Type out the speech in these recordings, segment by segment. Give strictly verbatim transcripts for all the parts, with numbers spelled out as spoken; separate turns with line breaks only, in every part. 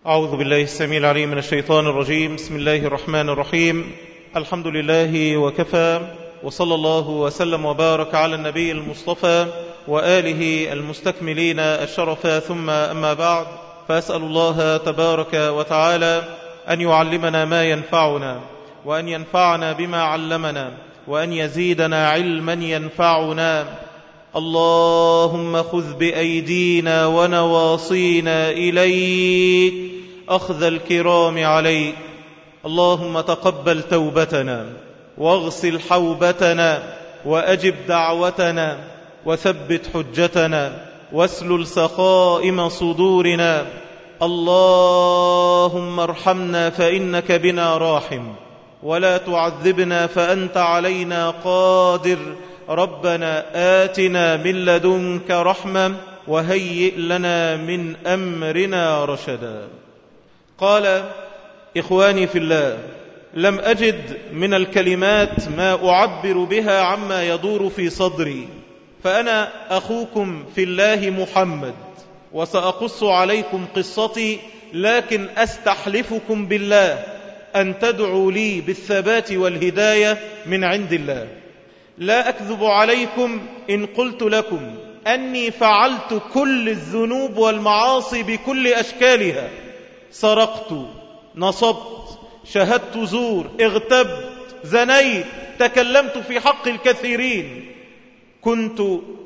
أعوذ بالله السميع العليم من الشيطان الرجيم. بسم الله الرحمن الرحيم. الحمد لله وكفى، وصلى الله وسلم وبارك على النبي المصطفى وآله المستكملين الشرف، ثم أما بعد، فأسأل الله تبارك وتعالى أن يعلمنا ما ينفعنا، وأن ينفعنا بما علمنا، وأن يزيدنا علما ينفعنا. اللهم خذ بأيدينا ونواصينا إليك أخذ الكرام عليك. اللهم تقبل توبتنا، واغسل حوبتنا، وأجب دعوتنا، وثبت حجتنا، واسلل سخائم صدورنا. اللهم ارحمنا فإنك بنا راحم، ولا تعذبنا فأنت علينا قادر. ربنا آتنا من لدنك رحمة، وهيئ لنا من أمرنا رشدا. قال: إخواني في الله، لم أجد من الكلمات ما أعبر بها عما يدور في صدري، فأنا أخوكم في الله محمد، وسأقص عليكم قصتي، لكن أستحلفكم بالله أن تدعوا لي بالثبات والهداية من عند الله. لا أكذب عليكم إن قلت لكم أني فعلت كل الذنوب والمعاصي بكل أشكالها: سرقت، نصبت، شهدت زور، اغتبت، زنيت، تكلمت في حق الكثيرين. كنت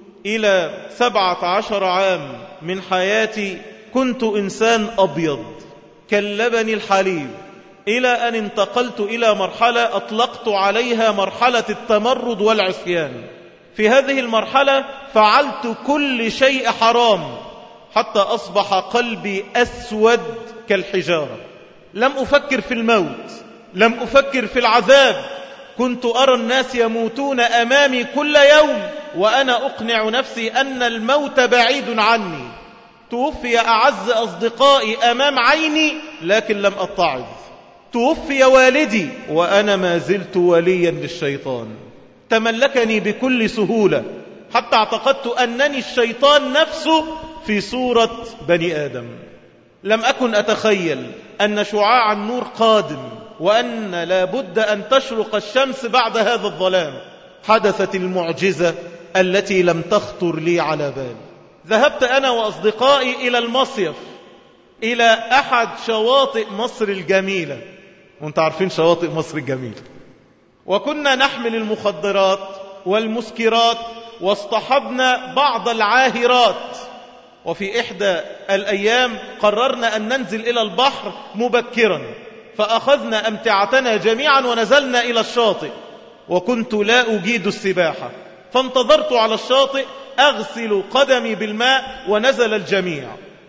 إلى سبعة عشر عام من حياتي كنت إنسان أبيض كاللبن الحليب، إلى أن انتقلت إلى مرحلة أطلقت عليها مرحلة التمرد والعصيان. في هذه المرحلة فعلت كل شيء حرام، حتى أصبح قلبي أسود كالحجارة. لم أفكر في الموت، لم أفكر في العذاب. كنت أرى الناس يموتون أمامي كل يوم، وأنا أقنع نفسي أن الموت بعيد عني. توفي أعز أصدقائي أمام عيني، لكن لم أتعظ. توفي والدي وأنا ما زلت وليا للشيطان. تملكني بكل سهولة، حتى اعتقدت أنني الشيطان نفسه في صورة بني آدم. لم أكن أتخيل أن شعاع النور قادم، وأن لا بد أن تشرق الشمس بعد هذا الظلام. حدثت المعجزة التي لم تخطر لي على بال. ذهبت أنا وأصدقائي إلى المصيف، إلى أحد شواطئ مصر الجميلة، وانت عارفين شواطئ مصر الجميلة. وكنا نحمل المخدرات والمسكرات، واصطحبنا بعض العاهرات. وفي إحدى الأيام قررنا أن ننزل إلى البحر مبكرا، فأخذنا أمتعتنا جميعا ونزلنا إلى الشاطئ. وكنت لا أجيد السباحة، فانتظرت على الشاطئ أغسل قدمي بالماء، ونزل الجميع.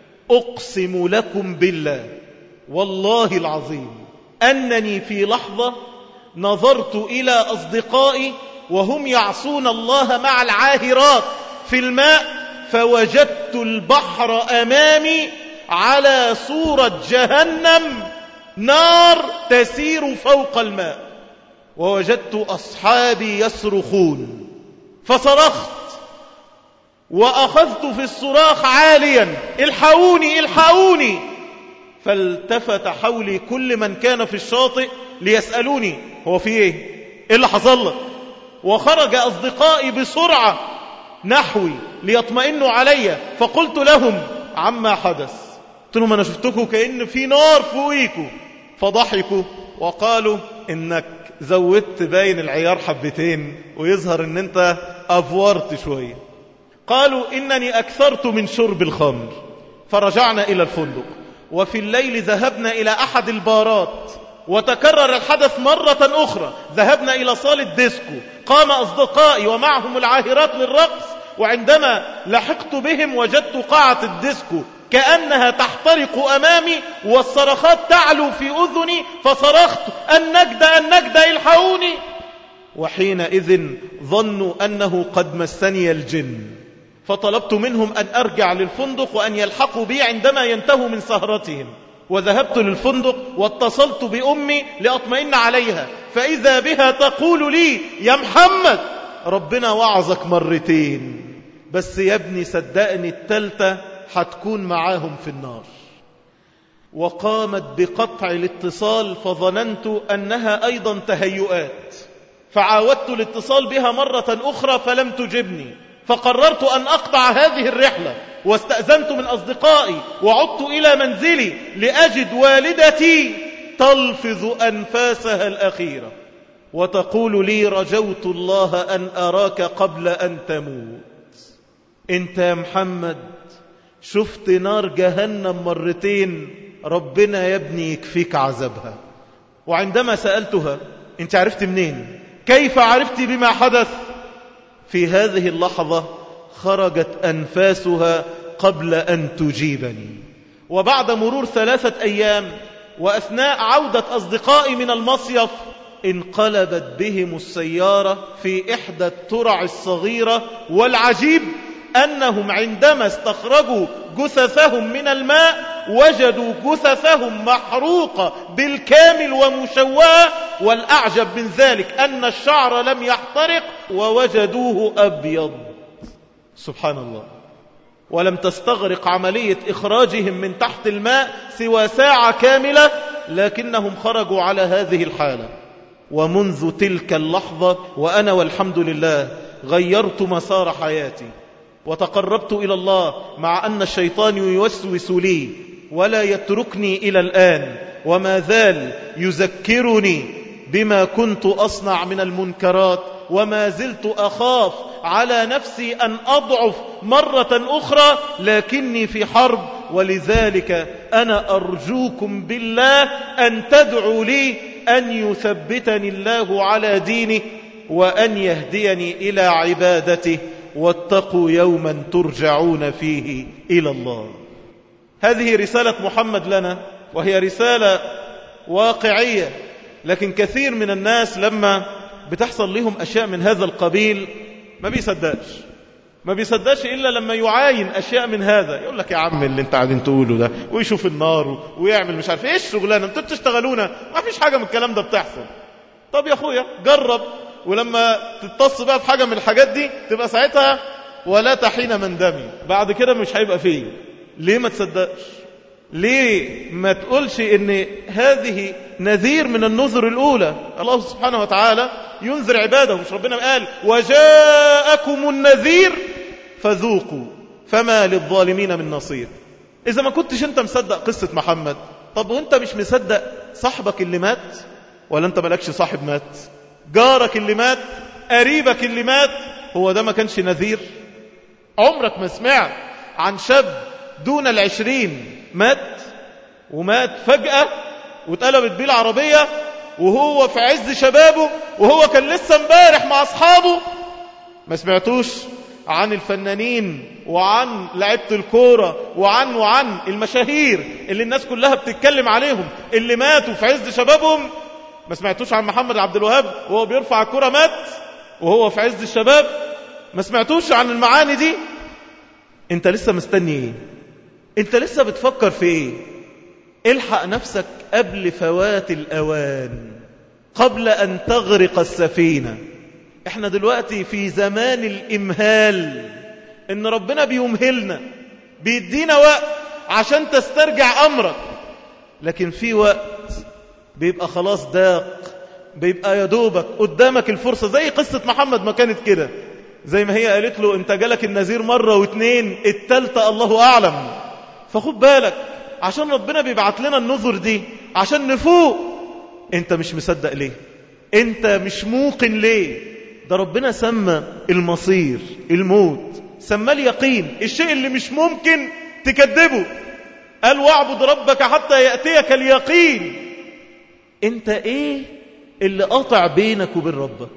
أقسم لكم بالله والله العظيم أنني في لحظة نظرت إلى أصدقائي وهم يعصون الله مع العاهرات في الماء، فوجدت البحر أمامي على صورة جهنم، نار تسير فوق الماء. ووجدت أصحابي يصرخون، فصرخت وأخذت في الصراخ عاليا: الحقوني الحقوني. فالتفت حولي كل من كان في الشاطئ ليسألوني: هو في ايه؟ ايه اللي حصل لك؟ وخرج أصدقائي بسرعة نحوي ليطمئنوا علي، فقلت لهم عما حدث. قلت لهم: أنا شفتكم كأن في نار فوقيكم. فضحكوا وقالوا: إنك زودت باين العيار حبتين، ويظهر إن أنت أفورت شوية. قالوا: إنني أكثرت من شرب الخمر. فرجعنا إلى الفندق، وفي الليل ذهبنا إلى أحد البارات، وتكرر الحدث مرة أخرى. ذهبنا إلى صالة ديسكو، قام أصدقائي ومعهم العاهرات للرقص، وعندما لحقت بهم وجدت قاعة الديسكو كأنها تحترق أمامي، والصرخات تعلو في أذني، فصرخت: النجدة النجدة الحقوني. وحينئذ ظنوا أنه قد مسني الجن، فطلبت منهم أن أرجع للفندق وأن يلحقوا بي عندما ينتهوا من سهرتهم. وذهبت للفندق واتصلت بأمي لأطمئن عليها، فإذا بها تقول لي: يا محمد، ربنا وعظك مرتين، بس يا ابني صدقني التالتة هتكون معاهم في النار. وقامت بقطع الاتصال، فظننت أنها أيضا تهيؤات، فعاودت الاتصال بها مرة أخرى فلم تجبني، فقررت أن أقطع هذه الرحلة، واستأذنت من أصدقائي وعدت إلى منزلي لأجد والدتي تلفظ أنفاسها الأخيرة وتقول لي: رجوت الله أن أراك قبل أن تموت. أنت يا محمد شفت نار جهنم مرتين، ربنا يا ابني يكفيك عذابها. وعندما سألتها: أنت عرفت منين؟ كيف عرفت بما حدث؟ في هذه اللحظة خرجت أنفاسها قبل أن تجيبني. وبعد مرور ثلاثة أيام وأثناء عودة أصدقائي من المصيف، انقلبت بهم السيارة في إحدى الترع الصغيرة، والعجيب أنهم عندما استخرجوا جثثهم من الماء وجدوا جثثهم محروقة بالكامل ومشوهة، والأعجب من ذلك أن الشعر لم يحترق ووجدوه أبيض. سبحان الله. ولم تستغرق عملية إخراجهم من تحت الماء سوى ساعة كاملة، لكنهم خرجوا على هذه الحالة. ومنذ تلك اللحظة وأنا والحمد لله غيرت مسار حياتي وتقربت إلى الله، مع أن الشيطان يوسوس لي ولا يتركني إلى الآن، وما زال يذكرني بما كنت أصنع من المنكرات، وما زلت أخاف على نفسي أن أضعف مرة أخرى، لكني في حرب. ولذلك أنا أرجوكم بالله أن تدعوا لي أن يثبتني الله على دينه وأن يهديني إلى عبادته، واتقوا يوما ترجعون فيه إلى الله. هذه رسالة محمد لنا، وهي رسالة واقعية، لكن كثير من الناس لما بتحصل لهم أشياء من هذا القبيل ما بيصدقش ما بيصدقش إلا لما يعاين أشياء من هذا. يقول لك: يا عم اللي انت قاعدين تقوله ده، ويشوف النار ويعمل مش عارف ايه الشغلانة انتوا بتشتغلونا، ما فيش حاجة من الكلام ده بتحصل. طب يا اخويا جرب، ولما تتص بقى بحاجة من الحاجات دي تبقى ساعتها ولا تحين من دمي، بعد كده مش هيبقى فيه. ليه ما تصدقش؟ ليه ما تقولش ان هذه نذير من النذر الأولى؟ الله سبحانه وتعالى ينذر عباده، مش ربنا قال: وجاءكم النذير فذوقوا فما للظالمين من نصير؟ إذا ما كنتش انت مصدق قصة محمد، طب وانت مش مصدق صاحبك اللي مات؟ ولا انت مالكش صاحب مات؟ جارك اللي مات، قريبك اللي مات، هو ده ما كانش نذير؟ عمرك ما سمعت عن شاب دون العشرين مات، ومات فجأة واتقلبت بيه العربية وهو في عز شبابه، وهو كان لسه امبارح مع أصحابه؟ ما سمعتوش عن الفنانين وعن لعيبة الكورة وعن وعن المشاهير اللي الناس كلها بتتكلم عليهم اللي ماتوا في عز شبابهم؟ ما سمعتوش عن محمد عبد الوهاب وهو بيرفع الكرة مات وهو في عز الشباب؟ ما سمعتوش عن المعاني دي؟ انت لسه مستني ايه؟ انت لسه بتفكر في ايه؟ الحق نفسك قبل فوات الأوان، قبل أن تغرق السفينة. احنا دلوقتي في زمان الإمهال، ان ربنا بيمهلنا، بيدينا وقت عشان تسترجع أمرك، لكن في وقت بيبقى خلاص داق، بيبقى يدوبك قدامك الفرصة. زي قصة محمد ما كانت كده، زي ما هي قالت له: انت جالك النذير مرة واثنين، التالتة الله أعلم. فخد بالك، عشان ربنا بيبعت لنا النذر دي عشان نفوق. انت مش مصدق ليه؟ انت مش موقن ليه؟ ده ربنا سمى المصير الموت، سمى اليقين، الشيء اللي مش ممكن تكذبه. قال: واعبد ربك حتى يأتيك اليقين. انت ايه اللي قاطع بينك وبين ربك؟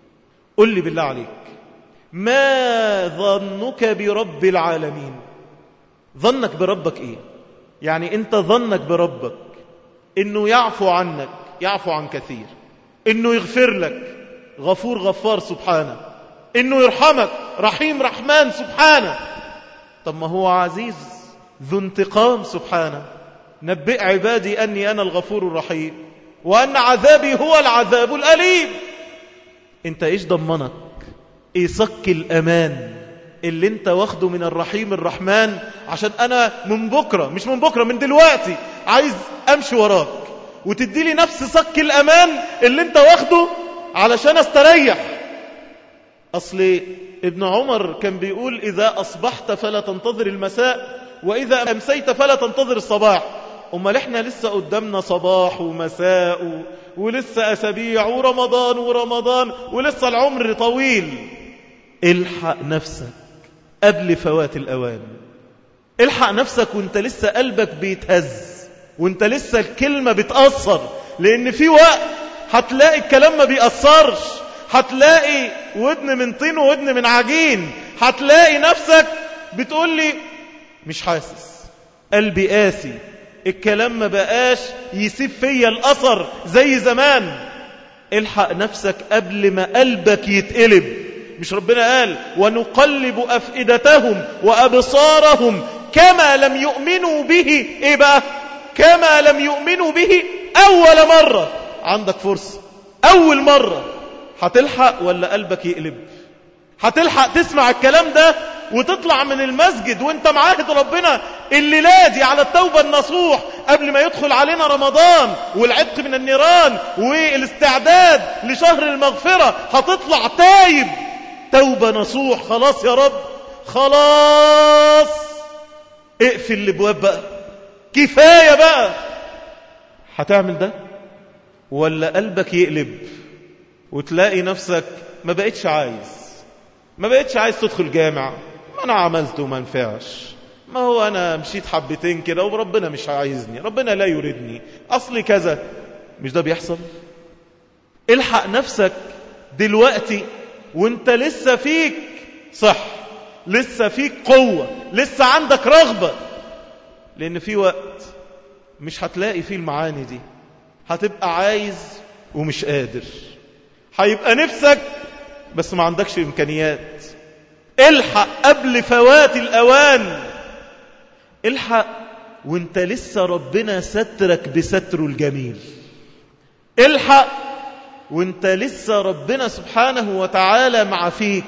قل لي بالله عليك، ما ظنك برب العالمين؟ ظنك بربك ايه؟ يعني انت ظنك بربك انه يعفو عنك، يعفو عن كثير، انه يغفر لك، غفور غفار سبحانه، انه يرحمك، رحيم رحمن سبحانه. طب ما هو عزيز ذو انتقام سبحانه. نبئ عبادي اني انا الغفور الرحيم وان عذابي هو العذاب الاليم. انت ايش ضمنك؟ ايه صك الامان اللي انت واخده من الرحيم الرحمن، عشان انا من بكرة، مش من بكرة، من دلوقتي عايز امشي وراك وتدي لي نفس صك الامان اللي انت واخده علشان استريح. اصل ابن عمر كان بيقول اذا اصبحت فلا تنتظر المساء، واذا امسيت فلا تنتظر الصباح. امال احنا لسه قدامنا صباح ومساء و... ولسه اسابيع ورمضان ورمضان ولسه العمر طويل. الحق نفسك قبل فوات الاوان. الحق نفسك وانت لسه قلبك بيتهز، وانت لسه الكلمة بتأثر، لان في وقت هتلاقي الكلام ما بيأثرش، هتلاقي ودن من طين وودن من عجين، هتلاقي نفسك بتقول لي مش حاسس، قلبي قاسي، الكلام ما بقاش يسيب فيا الأثر زي زمان. الحق نفسك قبل ما قلبك يتقلب. مش ربنا قال ونقلب أفئدتهم وأبصارهم كما لم يؤمنوا به؟ إيه بقى؟ كما لم يؤمنوا به أول مرة. عندك فرصة أول مرة، هتلحق ولا قلبك يقلب؟ هتلحق تسمع الكلام ده وتطلع من المسجد وانت معاهد ربنا الليلة دي على التوبة النصوح قبل ما يدخل علينا رمضان والعتق من النيران والاستعداد لشهر المغفرة؟ هتطلع تايب توبة نصوح. خلاص يا رب، خلاص اقفل الابواب بقى، كفاية بقى. هتعمل ده ولا قلبك يقلب وتلاقي نفسك ما بقتش عايز ما بقتش عايز تدخل جامع؟ ما انا عملت وما نفعش، ما هو انا مشيت حبتين كده وربنا مش عايزني، ربنا لا يريدني، اصلي كذا. مش ده بيحصل؟ الحق نفسك دلوقتي وانت لسه فيك صح، لسه فيك قوة، لسه عندك رغبة، لان في وقت مش هتلاقي فيه المعاني دي، هتبقى عايز ومش قادر، هيبقى نفسك بس ما عندكش إمكانيات. الحق قبل فوات الأوان. الحق وانت لسه ربنا سترك بستره الجميل. الحق وانت لسه ربنا سبحانه وتعالى مع فيك،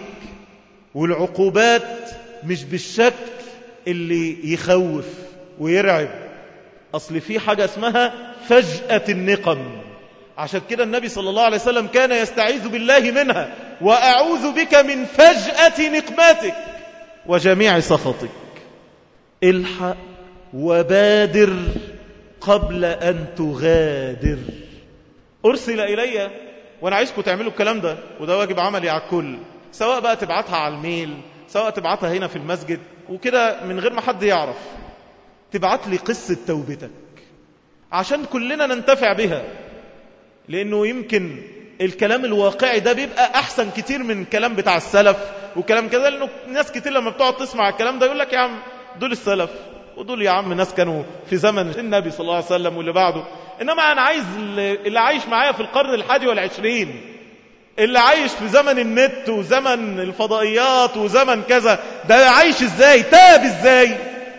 والعقوبات مش بالشكل اللي يخوف ويرعب. أصل في حاجة اسمها فجأة النقم، عشان كده النبي صلى الله عليه وسلم كان يستعيذ بالله منها: وأعوذ بك من فجأة نقمتك وجميع سخطك. الحق وبادر قبل أن تغادر. أرسل إلي، وأنا عايزكم تعملوا الكلام ده، وده واجب عملي على الكل، سواء بقى تبعتها على الميل، سواء تبعتها هنا في المسجد وكده من غير ما حد يعرف. تبعت لي قصة توبتك عشان كلنا ننتفع بها، لأنه يمكن الكلام الواقعي ده بيبقى أحسن كتير من الكلام بتاع السلف وكلام كده. لأنه ناس كتير لما بتقعد تسمع الكلام ده يقول لك يا عم دول السلف، ودول يا عم ناس كانوا في زمن النبي صلى الله عليه وسلم واللي بعده. إنما أنا عايز اللي عايش معايا في القرن الحادي والعشرين، اللي عايش في زمن النت وزمن الفضائيات وزمن كذا، ده عايش ازاي؟ تاب ازاي؟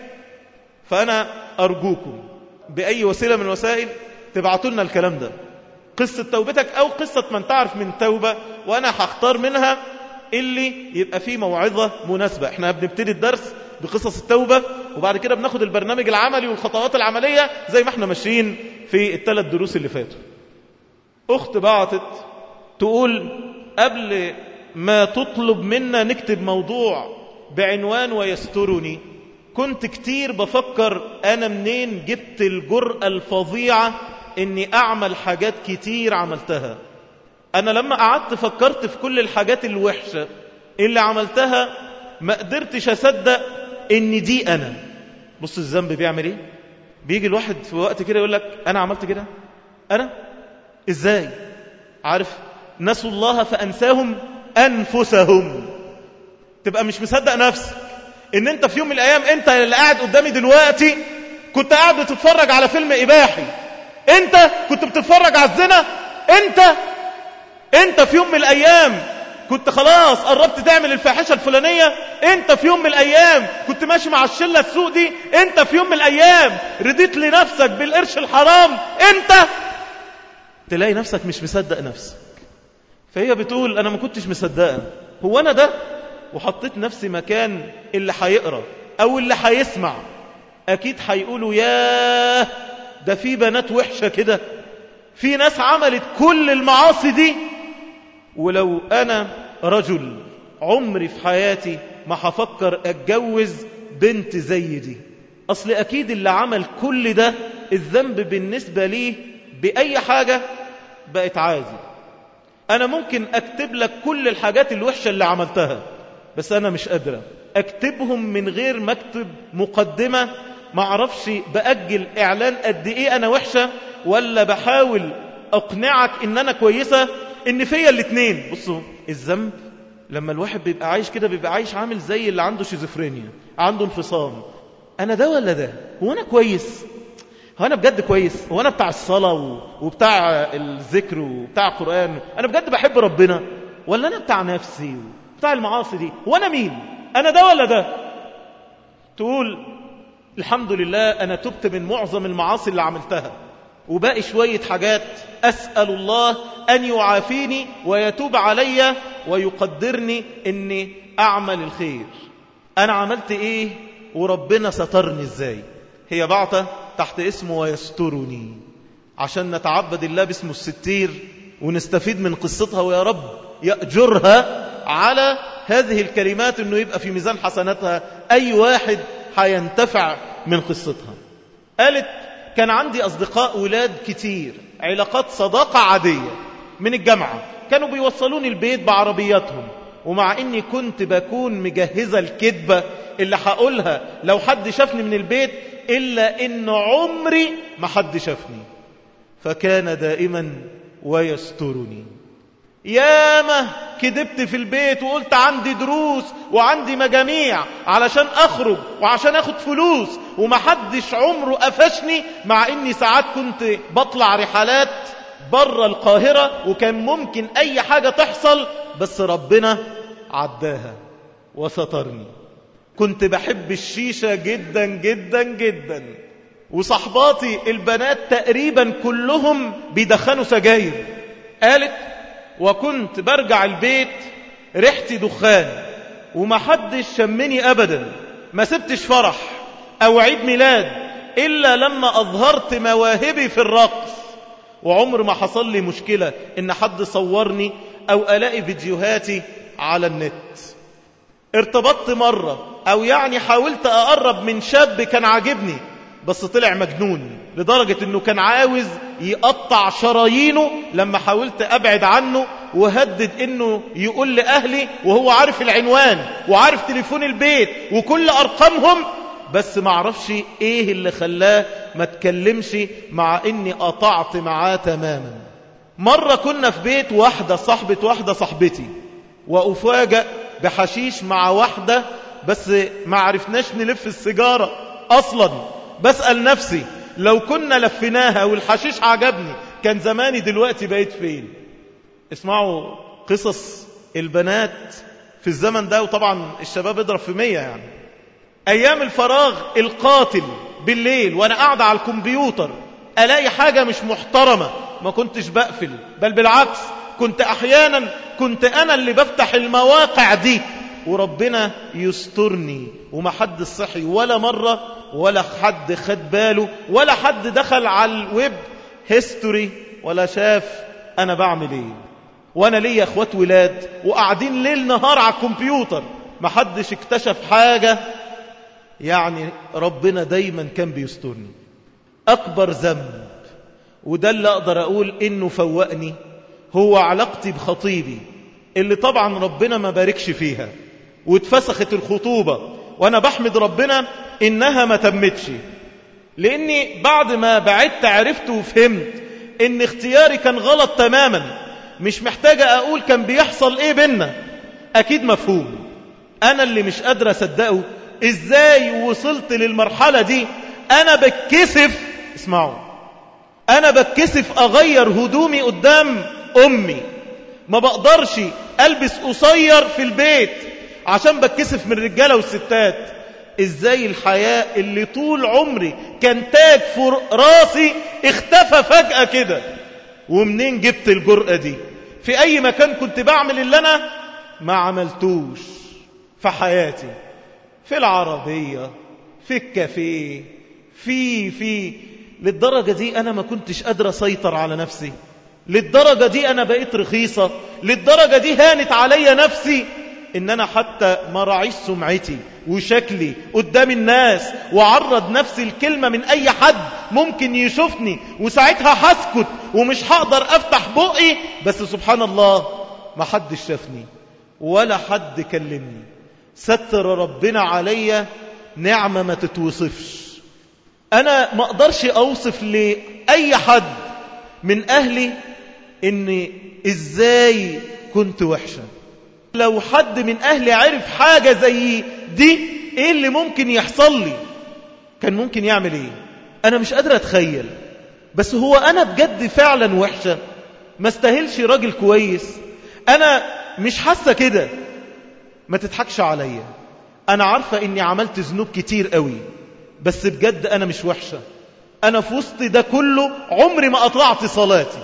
فأنا أرجوكم بأي وسيلة من الوسائل تبعتوا لنا الكلام ده، قصة توبتك أو قصة من تعرف من توبة، وأنا هختار منها اللي يبقى فيه موعظة مناسبة. احنا بنبتدي الدرس بقصص التوبة، وبعد كده بناخد البرنامج العملي والخطوات العملية زي ما احنا ماشيين في الثلاث دروس اللي فاتوا. أخت بعتت تقول قبل ما تطلب منا نكتب موضوع بعنوان ويسترني، كنت كتير بفكر أنا منين جبت الجرأة الفظيعة إني أعمل حاجات كتير عملتها. أنا لما قعدت فكرت في كل الحاجات الوحشة اللي عملتها ما قدرتش أصدق إن دي أنا. بص الذنب بيعمل إيه؟ بيجي الواحد في وقت كده يقول لك أنا عملت كده؟ أنا؟ إزاي؟ عارف؟ نسوا الله فأنساهم أنفسهم. تبقى مش مصدق نفسك إن أنت في يوم من الأيام، أنت اللي قاعد قدامي دلوقتي كنت قاعد بتتفرج على فيلم إباحي، أنت كنت بتتفرج على الزنا، أنت أنت في يوم من الأيام كنت خلاص قربت تعمل الفاحشة الفلانية، أنت في يوم من الأيام كنت ماشي مع الشلة السوء دي، أنت في يوم من الأيام رديت لنفسك بالقرش الحرام، أنت تلاقي نفسك مش مصدق نفسك. فهي بتقول أنا ما كنتش مصدقة، هو أنا ده وحطيت نفسي مكان اللي هيقرأ أو اللي هيسمع، أكيد هيقولوا ياه ده في بنات وحشة كده، في ناس عملت كل المعاصي دي. ولو أنا رجل عمري في حياتي ما هفكر أتجوز بنت زي دي، أصل أكيد اللي عمل كل ده الذنب بالنسبة ليه بأي حاجة بقت عادي. أنا ممكن أكتب لك كل الحاجات الوحشة اللي عملتها، بس أنا مش قادرة أكتبهم من غير ما أكتب مقدمة، ما أعرفش بأجل إعلان قد إيه أنا وحشة، ولا بحاول أقنعك إن أنا كويسة، إن فيا الاتنين. بصوا الذنب لما الواحد بيبقى عايش كده بيبقى عايش عامل زي اللي عنده شيزوفرينيا، عنده انفصام. أنا ده ولا ده؟ هو أنا كويس؟ هو أنا بجد كويس؟ هو أنا بتاع الصلاة وبتاع الذكر وبتاع القرآن؟ أنا بجد بحب ربنا؟ ولا أنا بتاع نفسي وبتاع المعاصي دي؟ هو أنا مين؟ أنا ده ولا ده؟ تقول الحمد لله أنا تبت من معظم المعاصي اللي عملتها، وباقي شوية حاجات أسأل الله أن يعافيني ويتوب علي ويقدرني أني أعمل الخير. أنا عملت إيه وربنا سترني إزاي؟ هي بعطة تحت اسمه ويسترني، عشان نتعبد الله باسمه الستير ونستفيد من قصتها، ويا رب يأجرها على هذه الكلمات أنه يبقى في ميزان حسناتها أي واحد هينتفع من قصتها. قالت كان عندي أصدقاء ولاد كتير، علاقات صداقة عادية من الجامعة، كانوا بيوصلوني البيت بعربياتهم، ومع إني كنت بكون مجهزة الكذبة اللي هقولها لو حد شافني من البيت، إلا إن عمري ما حد شافني، فكان دائما ويسترني. ياما كذبت في البيت وقلت عندي دروس وعندي مجاميع علشان أخرج وعشان أخد فلوس، ومحدش عمره قفشني، مع إني ساعات كنت بطلع رحلات بره القاهرة وكان ممكن أي حاجة تحصل، بس ربنا عداها وسترني. كنت بحب الشيشة جدا جدا جدا، وصحباتي البنات تقريبا كلهم بيدخنوا سجاير. قالت وكنت برجع البيت ريحتي دخان ومحدش شمني أبدا، ما سبتش فرح أو عيد ميلاد إلا لما أظهرت مواهبي في الرقص، وعمر ما حصل لي مشكلة إن حد صورني أو ألاقي فيديوهاتي على النت. ارتبطت مرة أو يعني حاولت أقرب من شاب كان عاجبني، بس طلع مجنون لدرجة أنه كان عاوز يقطع شرايينه لما حاولت أبعد عنه، وهدد أنه يقول لأهلي وهو عارف العنوان وعارف تليفون البيت وكل أرقامهم، بس ما عرفش إيه اللي خلاه ما تكلمش، مع أني قطعت معاه تماما. مرة كنا في بيت واحدة صاحبة واحدة صاحبتي، وأفاجأ بحشيش مع واحدة، بس ما عرفناش نلف السيجارة أصلا. بسأل نفسي لو كنا لفناها والحشيش عجبني كان زماني دلوقتي بقيت فين؟ اسمعوا قصص البنات في الزمن ده، وطبعا الشباب اضرب في مية. يعني أيام الفراغ القاتل بالليل وأنا قاعد على الكمبيوتر ألاقي حاجة مش محترمة، ما كنتش بقفل، بل بالعكس كنت أحيانا كنت أنا اللي بفتح المواقع دي، وربنا يسترني وما حد صحي ولا مرة، ولا حد خد باله، ولا حد دخل على الويب هيستوري ولا شاف أنا بعمل إيه. وأنا ليا أخوات ولاد وقاعدين ليل نهار على الكمبيوتر، ما حدش اكتشف حاجة. يعني ربنا دايما كان بيسترني. أكبر ذنب، وده اللي أقدر أقول إنه فوقني، هو علاقتي بخطيبي اللي طبعا ربنا ما باركش فيها، واتفسخت الخطوبة، وأنا بحمد ربنا إنها ما تمتش، لأني بعد ما بعدت عرفت وفهمت إن اختياري كان غلط تماما. مش محتاجة أقول كان بيحصل إيه بينا، أكيد مفهوم. أنا اللي مش قادر أصدقه إزاي وصلت للمرحلة دي. أنا بتكسف، اسمعوا، أنا بتكسف أغير هدومي قدام أمي، ما بقدرش ألبس قصير في البيت عشان بتكسف من الرجالة والستات. إزاي الحياة اللي طول عمري كان تاج في راسي اختفى فجأة كده؟ ومنين جبت الجرأة دي؟ في أي مكان كنت بعمل اللي أنا ما عملتوش. في حياتي، في العربية، في الكافيه، في في للدرجة دي أنا ما كنتش قادر أسيطر على نفسي، للدرجة دي أنا بقيت رخيصة، للدرجة دي هانت علي نفسي إن أنا حتى ما راعيش سمعتي وشكلي قدام الناس وعرض نفسي الكلمة من أي حد ممكن يشوفني، وساعتها هسكت ومش هقدر أفتح بقي. بس سبحان الله ما حد شافني ولا حد كلمني، ستر ربنا عليا نعمة ما تتوصفش. أنا ما أقدرش أوصف لأي حد من أهلي إن إزاي كنت وحشة. لو حد من أهلي عرف حاجة زي دي إيه اللي ممكن يحصل لي، كان ممكن يعمل إيه؟ أنا مش قادر أتخيل. بس هو أنا بجد فعلا وحشة؟ ما استاهلش راجل كويس؟ أنا مش حاسة كده. ما تضحكش عليا، أنا عارفة إني عملت ذنوب كتير قوي، بس بجد أنا مش وحشة. أنا في وسط ده كله عمري ما أطلعت صلاتي.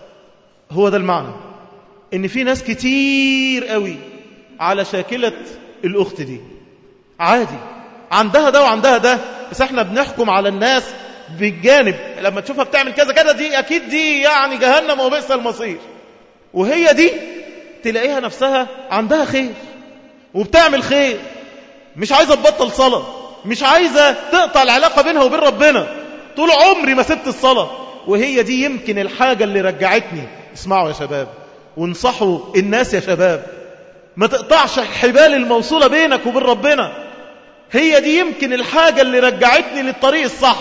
هو ده المعنى، إن في ناس كتير قوي على شاكلة الأخت دي، عادي عندها ده وعندها ده، بس احنا بنحكم على الناس بالجانب. لما تشوفها بتعمل كذا كذا دي أكيد دي يعني جهنم وبئس المصير، وهي دي تلاقيها نفسها عندها خير وبتعمل خير، مش عايزة تبطل صلاة، مش عايزة تقطع العلاقة بينها وبين ربنا. طول عمري ما سبت الصلاة، وهي دي يمكن الحاجة اللي رجعتني. اسمعوا يا شباب وانصحوا الناس يا شباب، ما تقطعش الحبال الموصولة بينك وبين ربنا. هي دي يمكن الحاجة اللي رجعتني للطريق الصح.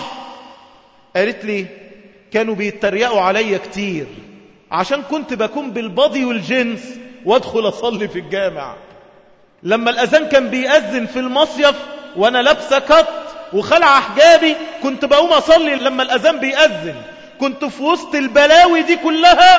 قالت لي كانوا بيتريقوا عليا كتير عشان كنت بكون بالبضي والجنس وادخل أصلي في الجامع. لما الأذان كان بيأذن في المصيف وأنا لابسة كت وخلع حجابي كنت بقوم أصلي لما الأذان بيأذن. كنت في وسط البلاوي دي كلها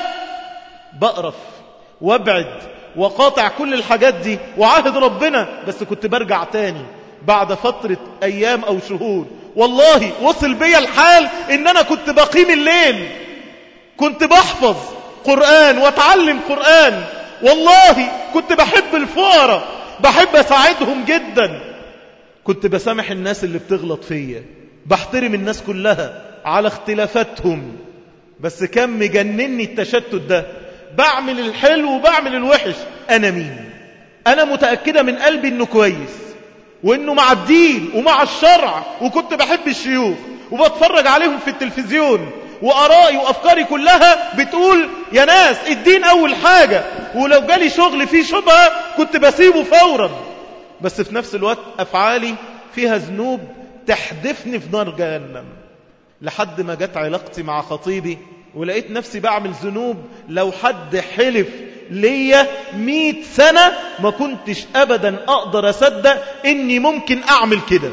بقرف وابعد وقاطع كل الحاجات دي وعاهد ربنا، بس كنت برجع تاني بعد فترة أيام أو شهور. والله وصل بي الحال إن أنا كنت بقيم الليل، كنت بحفظ قرآن واتعلم قرآن. والله كنت بحب الفقراء، بحب أساعدهم جدا، كنت بسامح الناس اللي بتغلط فيا، بحترم الناس كلها على اختلافاتهم. بس كان مجنني التشتت ده، بعمل الحلو وبعمل الوحش. أنا مين؟ أنا متأكدة من قلبي إنه كويس وإنه مع الدين ومع الشرع، وكنت بحب الشيوخ وبتفرج عليهم في التلفزيون، وأرائي وأفكاري كلها بتقول يا ناس الدين أول حاجة، ولو جالي شغل فيه شبهة كنت بسيبه فورا. بس في نفس الوقت أفعالي فيها ذنوب تحدفني في نار جهنم. لحد ما جت علاقتي مع خطيبي ولقيت نفسي بعمل ذنوب لو حد حلف ليا مئة سنة ما كنتش أبدا أقدر أصدق إني ممكن أعمل كده.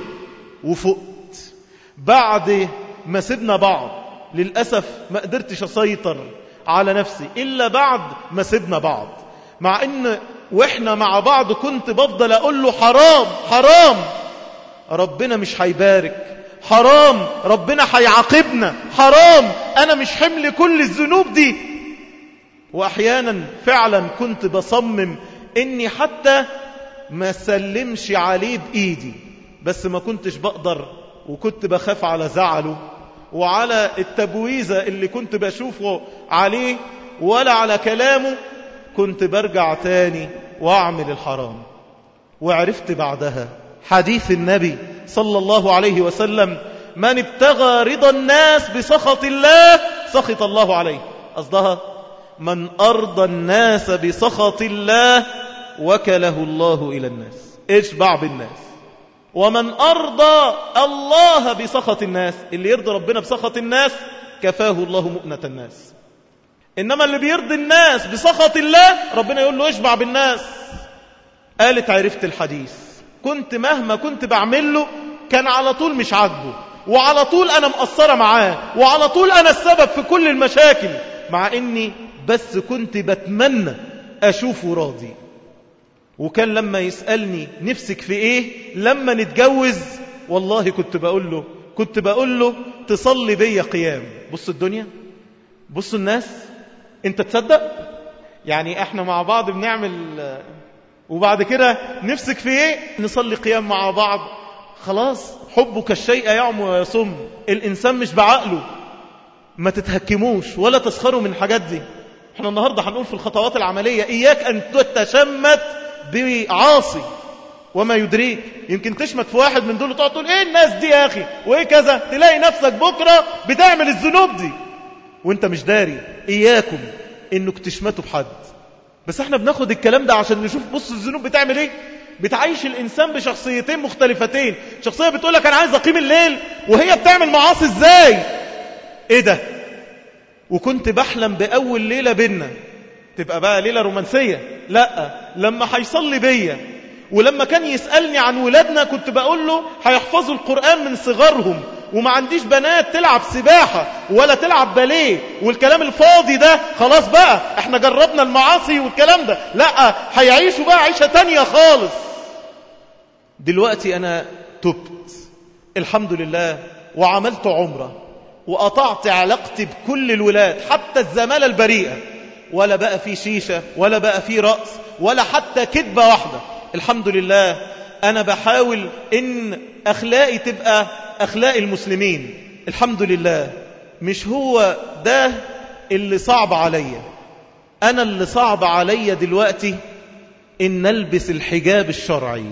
وفقت بعد ما سبنا بعض، للأسف ما قدرتش أسيطر على نفسي إلا بعد ما سبنا بعض، مع إن وإحنا مع بعض كنت بفضل أقول له حرام حرام ربنا مش هيبارك، حرام ربنا هيعاقبنا، حرام أنا مش حمل كل الذنوب دي. وأحيانا فعلا كنت بصمم إني حتى ما سلمش عليه بإيدي، بس ما كنتش بقدر، وكنت بخاف على زعله وعلى التبويزة اللي كنت بشوفه عليه ولا على كلامه. كنت برجع تاني وأعمل الحرام. وعرفت بعدها حديث النبي صلى الله عليه وسلم: من ابتغى رضا الناس بسخط الله سخط الله عليه. قصدها من أرضى الناس بسخط الله وكله الله إلى الناس، اشبع بالناس. ومن أرضى الله بسخط الناس، اللي يرضي ربنا بسخط الناس كفاه الله مؤنة الناس. إنما اللي بيرضي الناس بسخط الله ربنا يقول له اشبع بالناس. قالت عرفت الحديث، كنت مهما كنت بعمله كان على طول مش عاجبه، وعلى طول أنا مقصرة معاه، وعلى طول أنا السبب في كل المشاكل، مع إني بس كنت بتمنى أشوفه راضي. وكان لما يسألني نفسك في إيه لما نتجوز، والله كنت بقول له كنت بقول له تصلي بيا قيام. بص الدنيا، بص الناس، انت تصدق يعني احنا مع بعض بنعمل وبعد كده نفسك في ايه؟ نصلي قيام مع بعض. خلاص، حبك الشيء يعم ويصم. الإنسان مش بعقله. ما تتهكموش ولا تسخروا من الحاجات دي. احنا النهاردة هنقول في الخطوات العملية: إياك أن تتشمت بعاصي وما يدريك. يمكن تشمت في واحد من دول وتقعد تقول ايه الناس دي يا أخي وايه كذا، تلاقي نفسك بكرة بتعمل الذنوب دي وانت مش داري. إياكم انك تشمتوا بحد. بس احنا بناخد الكلام ده عشان نشوف بص الذنوب بتعمل ايه. بتعيش الإنسان بشخصيتين مختلفتين. شخصية بتقولك أنا عايز أقيم الليل وهي بتعمل معاصي ازاي. ايه ده؟ وكنت بحلم بأول ليلة بينا تبقى بقى ليلة رومانسية. لا، لما هيصلي بيا ولما كان يسألني عن ولادنا كنت بقول له هيحفظوا القرآن من صغرهم وما عنديش بنات تلعب سباحة ولا تلعب باليه والكلام الفاضي ده. خلاص بقى احنا جربنا المعاصي والكلام ده. لا، هيعيشوا بقى عيشة تانية خالص. دلوقتي أنا تبت الحمد لله وعملت عمرة وقطعت علاقتي بكل الولاد حتى الزمالة البريئة. ولا بقى في شيشة ولا بقى في رأس ولا حتى كذبة واحدة. الحمد لله. أنا بحاول إن أخلاقي تبقى أخلاق المسلمين. الحمد لله. مش هو ده اللي صعب عليا. أنا اللي صعب عليا دلوقتي إن نلبس الحجاب الشرعي.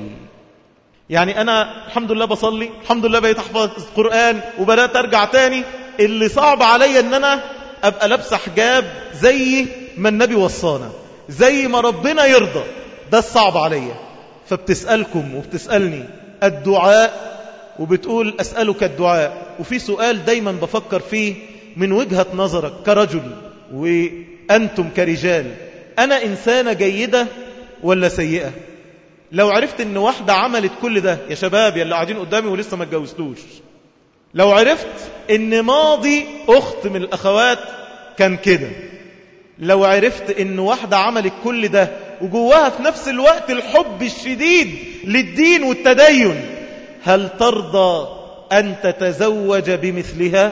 يعني أنا الحمد لله بصلي، الحمد لله بقيت أحفظ القرآن وبدأت أرجع تاني. اللي صعب عليا إن أنا أبقى لابسة حجاب زي ما النبي وصانا، زي ما ربنا يرضى. ده الصعب عليا. فبتسألكم وبتسألني الدعاء وبتقول أسألك الدعاء. وفي سؤال دايما بفكر فيه من وجهة نظرك كرجل وأنتم كرجال: أنا إنسانة جيدة ولا سيئة؟ لو عرفت إن واحدة عملت كل ده يا شباب يا اللي قاعدين قدامي ولسه ما اتجوزتوش، لو عرفت إن ماضي أخت من الأخوات كان كده، لو عرفت إن واحدة عملت كل ده وجواها في نفس الوقت الحب الشديد للدين والتدين، هل ترضى أن تتزوج بمثلها؟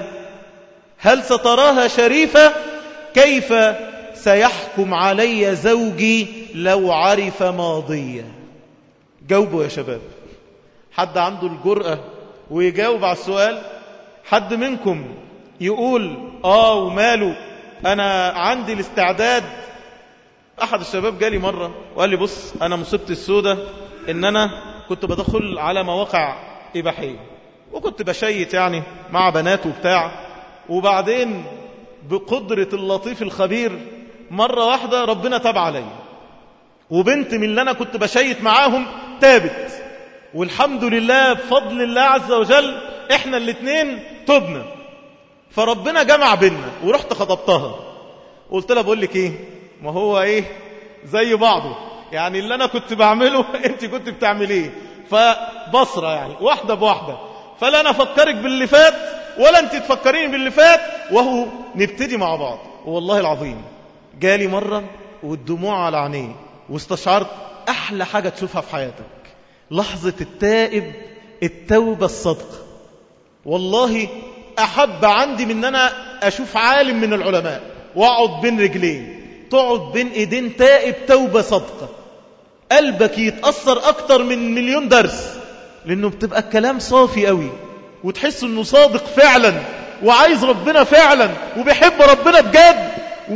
هل ستراها شريفة؟ كيف سيحكم علي زوجي لو عرف ماضية؟ جاوبوا يا شباب. حد عنده الجرأة ويجاوب على السؤال؟ حد منكم يقول آه وماله أنا عندي الاستعداد؟ أحد الشباب جالي مرة وقال لي بص أنا مصيبتي السودة إن أنا كنت بدخل على مواقع إباحية وكنت بشيت يعني مع بنات وبتاع، وبعدين بقدرة اللطيف الخبير مرة واحدة ربنا تاب علي وبنت من اللي أنا كنت بشيت معاهم تابت، والحمد لله بفضل الله عز وجل إحنا الاتنين تبنا، فربنا جمع بينا ورحت خطبتها. قلت لها بقول لك إيه، ما هو إيه زي بعضه يعني، اللي أنا كنت بعمله أنت كنت بتعمليه، فبصرة يعني واحدة بواحدة، فلا أنا أفكرك باللي فات ولا أنت تفكرين باللي فات، وهو نبتدي مع بعض. والله العظيم جالي مرة والدموع على عينيه واستشعرت أحلى حاجة تشوفها في حياتك لحظة التائب، التوبة الصدقة. والله أحب عندي من أن أنا أشوف عالم من العلماء وأقعد بين رجلين، تقعد بين إيدين تائب توبة صدقة، قلبك يتأثر أكتر من مليون درس، لأنه بتبقى الكلام صافي قوي وتحس أنه صادق فعلا وعايز ربنا فعلا وبيحب ربنا بجد،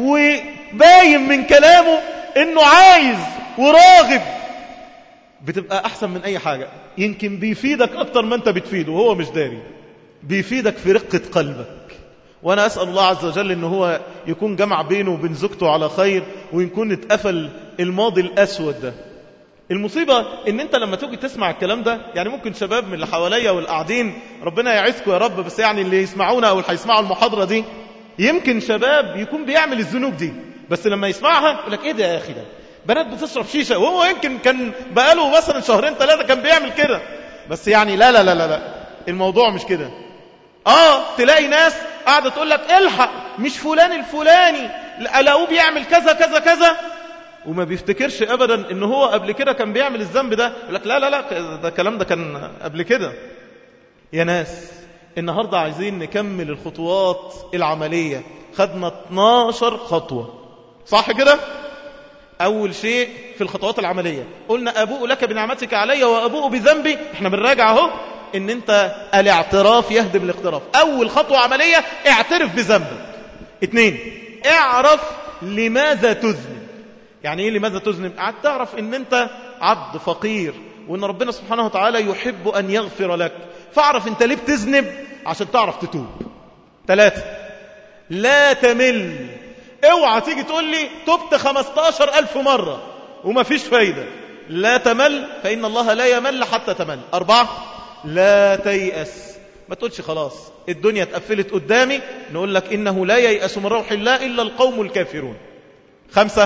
وباين من كلامه أنه عايز وراغب. بتبقى أحسن من أي حاجة. يمكن بيفيدك أكتر ما أنت بتفيده وهو مش داري، بيفيدك في رقة قلبك. وأنا أسأل الله عز وجل أنه هو يكون جمع بينه وبين زوجته على خير، ويكون اتقفل الماضي الأسود ده. المصيبة ان انت لما تيجي تسمع الكلام ده، يعني ممكن شباب من اللي حواليا والقاعدين ربنا يعزكم يا رب، بس يعني اللي يسمعونا او اللي هيسمعوا المحاضرة دي، يمكن شباب يكون بيعمل الذنوب دي، بس لما يسمعها يقول لك ايه ده يا اخي، ده بنات بتشرب شيشة، وهو يمكن كان بقاله مثلا شهرين ثلاثة كان بيعمل كده، بس يعني لا لا لا لا, لا. الموضوع مش كده. اه تلاقي ناس قاعدة تقول لك الحق مش فلان الفلاني الاقوه بيعمل كذا كذا كذا، وما بيفتكرش ابدا ان هو قبل كده كان بيعمل الذنب ده، يقول لك لا لا لا ده الكلام ده كان قبل كده. يا ناس النهارده عايزين نكمل الخطوات العمليه، خدنا اتناشر خطوه صح كده؟ أول شيء في الخطوات العملية قلنا أبوء لك بنعمتك علي وأبوء بذنبي. احنا بنراجع اهو ان انت الاعتراف يهدم الاقتراف. أول خطوة عملية اعترف بذنبك. اثنين، اعرف لماذا تذنب. يعني ايه لماذا تذنب؟ قعدت تعرف ان انت عبد فقير وان ربنا سبحانه وتعالى يحب ان يغفر لك، فاعرف انت ليه بتذنب عشان تعرف تتوب. ثلاثة، لا تمل. اوعى تيجي تقول لي تبت خمستاشر ألف مرة وما فيش فايدة. لا تمل فإن الله لا يمل حتى تمل. أربعة، لا تيأس. ما تقولش خلاص الدنيا اتقفلت قدامي، نقول لك إنه لا ييأس من روح الله إلا القوم الكافرون. خمسة،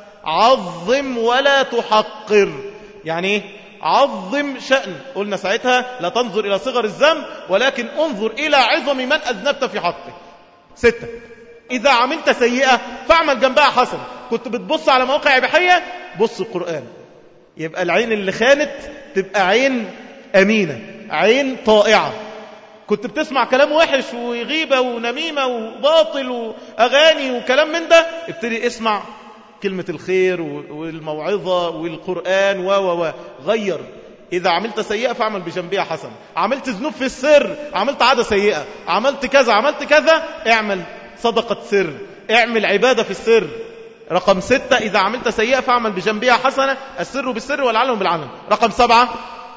عظم ولا تحقر. يعني ايه عظم شأن؟ قلنا ساعتها لا تنظر إلى صغر الذنب ولكن انظر إلى عظم من أذنبت في حقه. ستة، إذا عملت سيئة فاعمل جنبها حسن. كنت بتبص على مواقع إباحية، بص القرآن. يبقى العين اللي خانت تبقى عين أمينة، عين طائعة. كنت بتسمع كلام وحش وغيبة ونميمة وباطل وأغاني وكلام من ده، ابتدي اسمع كلمة الخير والموعظة والقرآن و و و غير. إذا عملت سيئة فاعمل بجنبها حسن. عملت ذنوب في السر، عملت عادة سيئة، عملت كذا عملت كذا، اعمل صدقة سر، اعمل عبادة في السر. رقم ستة، إذا عملت سيئة فاعمل بجنبها حسنة، السر بالسر والعلم بالعلم. رقم سبعة،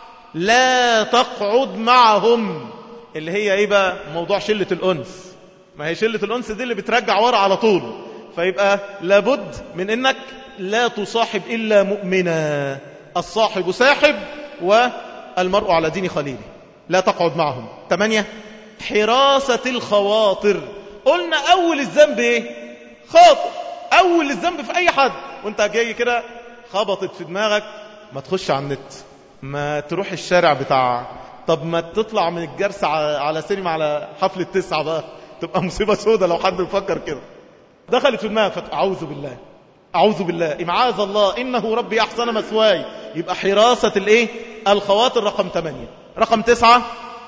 لا تقعد معهم. اللي هي ايه بقى؟ موضوع شلة الأنس. ما هي شلة الأنس دي اللي بترجع ورا على طول. فيبقى لابد من انك لا تصاحب إلا مؤمنا. الصاحب ساحب والمرء على دين خليله. لا تقعد معهم. ثمانية، حراسة الخواطر. قلنا أول الذنب ايه؟ خاطر. أول الذنب في أي حد وانت جاي كده خبطت في دماغك، ما تخش على النت، ما تروح الشارع بتاع، طب ما تطلع من الجرس على سينما على حفلة تسعة بقى، تبقى مصيبة سودة لو حد بيفكر كده. دخلت في دماغك، أعوذ بالله أعوذ بالله معاذ الله إنه ربي أحسن مثواي. يبقى حراسة الايه؟ الخواطر. رقم ثمانية. رقم تسعة،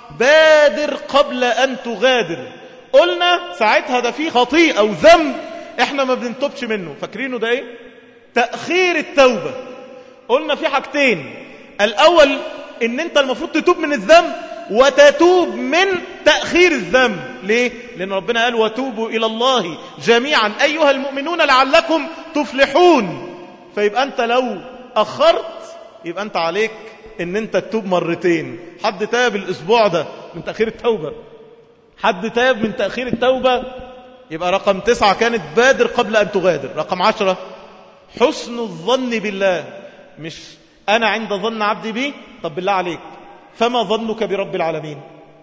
بادر قبل أن تغادر. قلنا ساعتها ده فيه خطيئة أو ذنب احنا ما بنتوبش منه، فاكرينه ده ايه؟ تأخير التوبة. قلنا في حاجتين، الأول ان انت المفروض تتوب من الذنب وتتوب من تأخير الذنب. ليه؟ لأن ربنا قال وتوبوا إلى الله جميعا أيها المؤمنون لعلكم تفلحون. فيبقى أنت لو أخرت يبقى أنت عليك ان انت تتوب مرتين. حد تاب الأسبوع ده من تأخير التوبة؟ حد تاب من تأخير التوبة؟ يبقى رقم تسعة كانت بادر قبل أن تغادر. رقم عشرة، حسن الظن بالله. مش أنا عند ظن عبدي بي. طب بالله عليك فما ظنك برب العالمين؟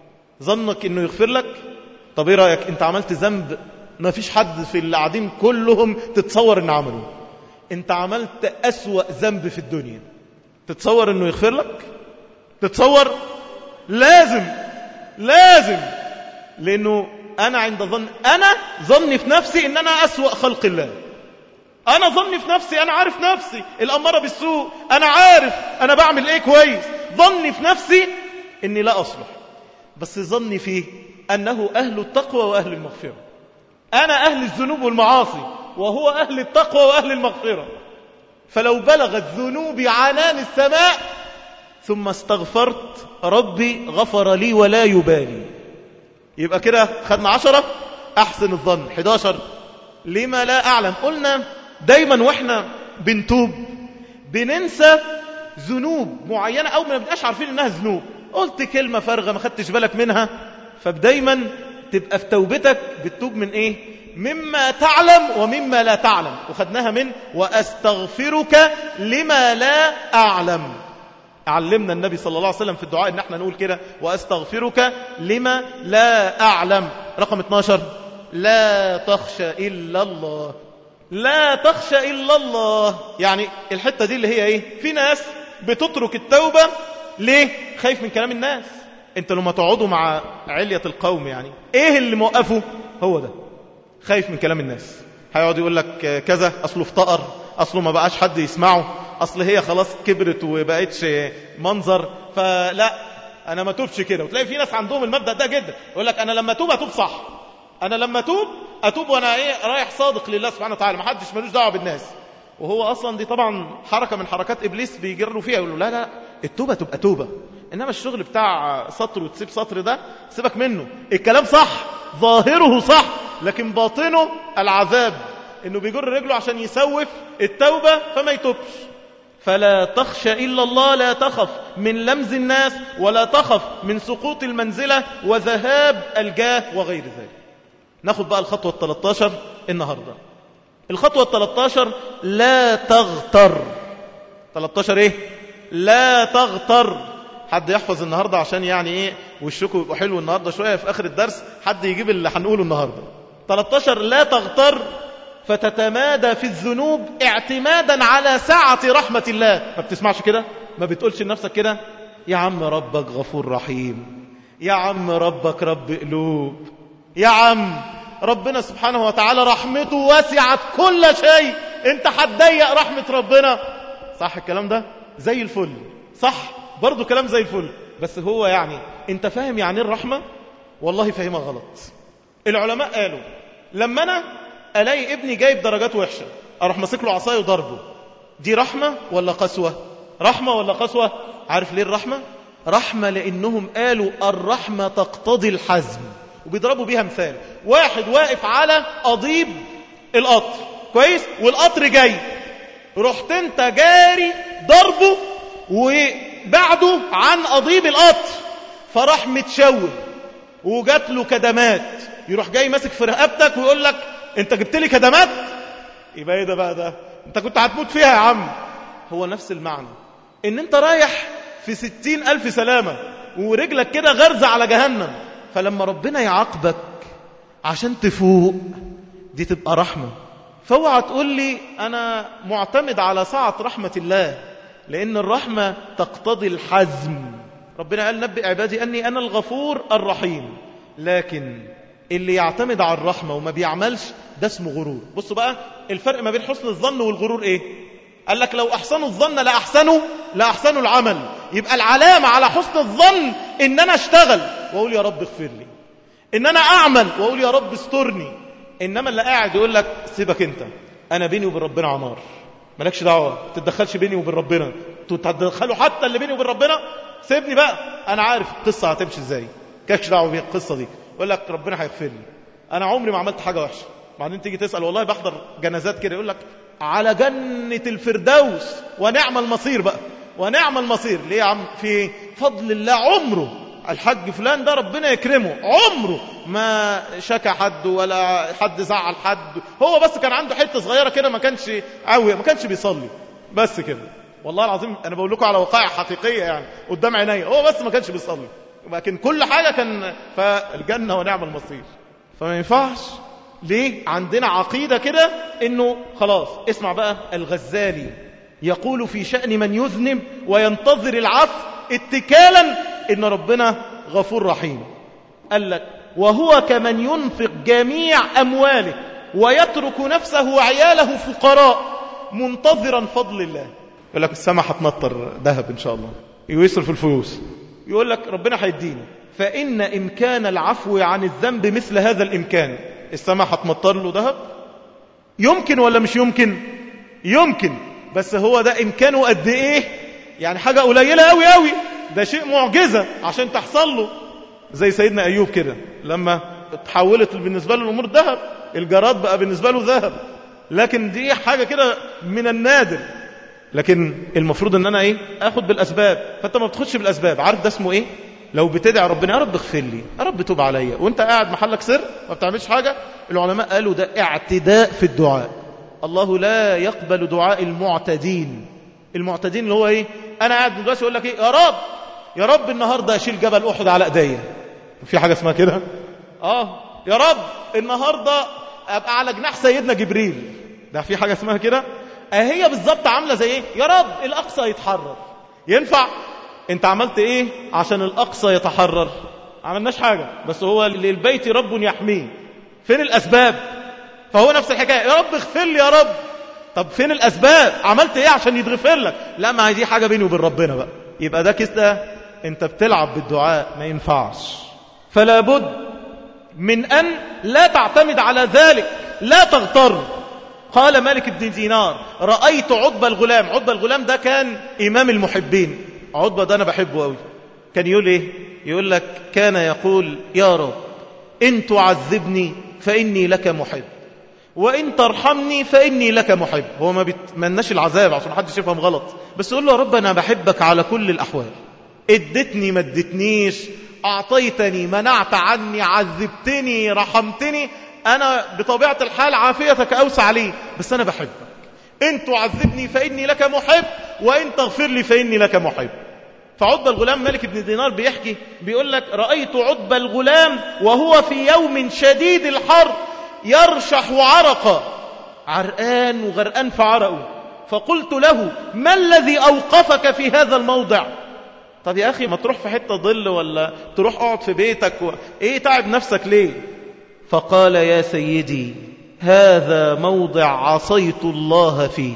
ظنك إنه يغفر لك؟ طب إيه رأيك أنت عملت ذنب ما فيش حد في اللي قاعدين كلهم تتصور إن عمله، أنت عملت أسوأ ذنب في الدنيا، تتصور إنه يغفر لك؟ تتصور؟ لازم لازم لأنه أنا عند ظن، أنا ظني في نفسي إن أنا أسوأ خلق الله. أنا ظني في نفسي، أنا عارف نفسي الأمارة بالسوء، أنا عارف أنا بعمل إيه كويس. ظني في نفسي إني لا أصلح، بس ظني فيه أنه أهل التقوى وأهل المغفرة. أنا أهل الذنوب والمعاصي وهو أهل التقوى وأهل المغفرة. فلو بلغت ذنوبي عنان السماء ثم استغفرت ربي غفر لي ولا يبالي. يبقى كده خدنا عشرة، أحسن الظن. حداشر، لما لا أعلم. قلنا دايما وإحنا بنتوب بننسى ذنوب معينة أو ما نبقاش عارفين إنها ذنوب. قلت كلمة فارغة ما خدتش بالك منها، فدايما تبقى في توبتك بتتوب من إيه؟ مما تعلم ومما لا تعلم. وخدناها من وأستغفرك لما لا أعلم. علمنا النبي صلى الله عليه وسلم في الدعاء إن احنا نقول كده وأستغفرك لما لا أعلم. رقم اتناشر، لا تخشى إلا الله. لا تخشى إلا الله. يعني الحتة دي اللي هي إيه؟ في ناس بتترك التوبة ليه؟ خايف من كلام الناس. انت لما تقعدوا مع علية القوم يعني ايه اللي موقفه؟ هو ده، خايف من كلام الناس. هيقعد يقول لك كذا، أصله افتقر، أصله ما بقاش حد يسمعه، أصل هي خلاص كبرت وبقتش منظر، فلا أنا ما توبش كده. وتلاقي في ناس عندهم المبدأ ده جدا، يقول لك أنا لما توب أتوب صح، أنا لما توب أتوب وأنا إيه رايح صادق لله سبحانه وتعالى، ما حدش ملوش دعوة بالناس. وهو أصلا دي طبعا حركة من حركات إبليس بيجروا فيها، يقولوا لا لا التوبة تبقى توبة، إنما الشغل بتاع سطر وتسيب سطر ده سيبك منه. الكلام صح، ظاهره صح، لكن باطنه العذاب، إنه بيجر رجله عشان يسوف التوبة فما يتوبش. فلا تخشى إلا الله، لا تخف من لمز الناس، ولا تخف من سقوط المنزلة وذهاب الجاه وغير ذلك. ناخد بقى الخطوة الثلاثة النهاردة. الخطوة الثلاثة لا تغتر. ثلاثة عشر ايه؟ لا تغتر. حد يحفظ النهاردة عشان يعني ايه وشكوا يبقوا حلو النهاردة شوية في آخر الدرس، حد يجيب اللي هنقوله النهاردة. ثلاثة عشر لا تغتر فتتمادى في الذنوب اعتمادا على سعة رحمة الله. ما بتسمعش كده؟ ما بتقولش لنفسك كده يا عم ربك غفور رحيم، يا عم ربك رب قلوب، يا عم ربنا سبحانه وتعالى رحمته وسعت كل شيء، انت هتضيق رحمة ربنا؟ صح الكلام ده؟ زي الفل، صح برضو كلام زي الفل. بس هو يعني انت فاهم يعني الرحمة؟ والله فاهمها غلط. العلماء قالوا لما انا الاقي ابني جايب درجات وحشة اروح ماسك له عصايه وضربه، دي رحمة ولا قسوة؟ رحمة ولا قسوة؟ عارف ليه الرحمة؟ رحمة لانهم قالوا الرحمة تقتضي الحزم، وبيضربوا بيها مثال. واحد واقف على قضيب القطر كويس، والقطر جاي، رحت انت جاري ضربه وبعده عن قضيب القطر، فراح متشوه وجات له كدمات، يروح جاي ماسك في رقبتك ويقول لك انت جبت لي كدمات؟ يبقى ايه ده بقى؟ ده انت كنت هتموت فيها يا عم. هو نفس المعنى، ان انت رايح في ستين الف سلامة ورجلك كده غرزة على جهنم، فلما ربنا يعاقبك عشان تفوق دي تبقى رحمة. فاوعى تقول لي أنا معتمد على سعة رحمة الله، لأن الرحمة تقتضي الحزم. ربنا قال نبئ عبادي أني أنا الغفور الرحيم. لكن اللي يعتمد على الرحمة وما بيعملش ده اسمه غرور. بصوا بقى الفرق ما بين حسن الظن والغرور ايه؟ قال لك لو أحسنوا الظن لا أحسنوا لا أحسنوا العمل. يبقى العلامة على حسن الظن إن أنا أشتغل وأقول يا رب اغفر لي، إن أنا أعمل وأقول يا رب استرني. إنما اللي قاعد يقول لك سيبك أنت، أنا بيني وبين ربنا عمار، مالكش دعوة، تتدخلش بيني وبين ربنا، تتدخلوا حتى اللي بيني وبين ربنا، سيبني بقى أنا عارف القصة هتمشي إزاي، كاكش دعوة بيها القصة دي. يقول لك ربنا هيغفر لي، أنا عمري ما عملت حاجة وحشة. بعدين تيجي تسأل، والله بحضر جنازات كده يقول لك على جنة الفردوس ونعم المصير بقى، ونعم المصير. ليه يا عم؟ في فضل الله عمره الحج فلان ده ربنا يكرمه عمره ما شكى حد ولا حد زعل حد، هو بس كان عنده حتة صغيرة كده ما كانش قوي، ما كانش بيصلي بس كده. والله العظيم أنا بقول لكم على وقائع حقيقية يعني قدام عيني، هو بس ما كانش بيصلي، لكن كل حاجة كان فالجنة ونعم المصير. فما ينفعش. ليه؟ عندنا عقيدة كده إنه خلاص. اسمع بقى الغزالي يقول في شأن من يذنب وينتظر العفو اتكالا إن ربنا غفور رحيم. قال لك وهو كمن ينفق جميع أمواله ويترك نفسه وعياله فقراء منتظرا فضل الله. يقول لك السماء هتمطر ذهب إن شاء الله، يصرف الفلوس، يقول لك ربنا هيدينا. فإن إمكان العفو عن الذنب مثل هذا الإمكان. السماء هتمطر له ذهب؟ يمكن ولا مش يمكن؟ يمكن، بس هو ده إمكانه قد إيه؟ يعني حاجة قليلة أوي أوي، ده شيء معجزة عشان تحصل له. زي سيدنا أيوب كده لما تحولت بالنسبة له الأمور ذهب، الجراد بقى بالنسبة له ذهب، لكن دي حاجة كده من النادر. لكن المفروض ان انا ايه؟ اخد بالاسباب. فانت ما بتاخدش بالاسباب، عارف ده اسمه ايه؟ لو بتدعي ربنا يا رب اغفر لي، يا رب توب عليا، وانت قاعد محلك سر ما بتعملش حاجة، العلماء قالوا ده اعتداء في الدعاء. الله لا يقبل دعاء المعتدين. المعتدين اللي هو ايه؟ انا قاعد دلوقتي يقول لك ايه؟ يا رب يا رب النهارده اشيل جبل احد على ايديا. في حاجة اسمها كده؟ اه يا رب النهارده ابقى على جناح سيدنا جبريل. ده في حاجة اسمها كده؟ اهي بالظبط عامله زي ايه؟ يا رب الاقصى يتحرر. ينفع؟ انت عملت ايه عشان الاقصى يتحرر؟ عملناش حاجه، بس هو للبيت رب يحميه. فين الاسباب؟ فهو نفس الحكايه، يا رب اغفر لي يا رب. طب فين الاسباب؟ عملت ايه عشان يتغفر لك؟ لا، ما هي دي حاجه بيني وبين ربنا بقى. يبقى ده كده انت بتلعب بالدعاء، ما ينفعش. فلا بد من ان لا تعتمد على ذلك، لا تغتر. قال مالك بن دينار: رأيت عتبة الغلام. عتبة الغلام ده كان إمام المحبين. عتبة ده أنا بحبه أوي. كان يقول إيه؟ يقول لك: كان يقول: يا رب إن تعذبني فإني لك محب، وإن ترحمني فإني لك محب. هو ما بيتمناش العذاب عشان حد يفهم غلط، بس يقول له: يا رب أنا بحبك على كل الأحوال، ادتني ما ادتنيش، أعطيتني منعت عني، عذبتني رحمتني، أنا بطبيعة الحال عافيتك أوسع لي، بس أنا بحبك. إن تعذبني فإني لك محب، وإن تغفر لي فإني لك محب. فعتبة الغلام مالك بن دينار بيحكي بيقول لك: رأيت عتبة الغلام وهو في يوم شديد الحر يرشح عرقا، عرقان وغرقان في عرقه، فقلت له: ما الذي أوقفك في هذا الموضع؟ طب يا أخي ما تروح في حتة ظل، ولا تروح اقعد في بيتك و... إيه تعب نفسك ليه؟ فقال: يا سيدي هذا موضع عصيت الله فيه.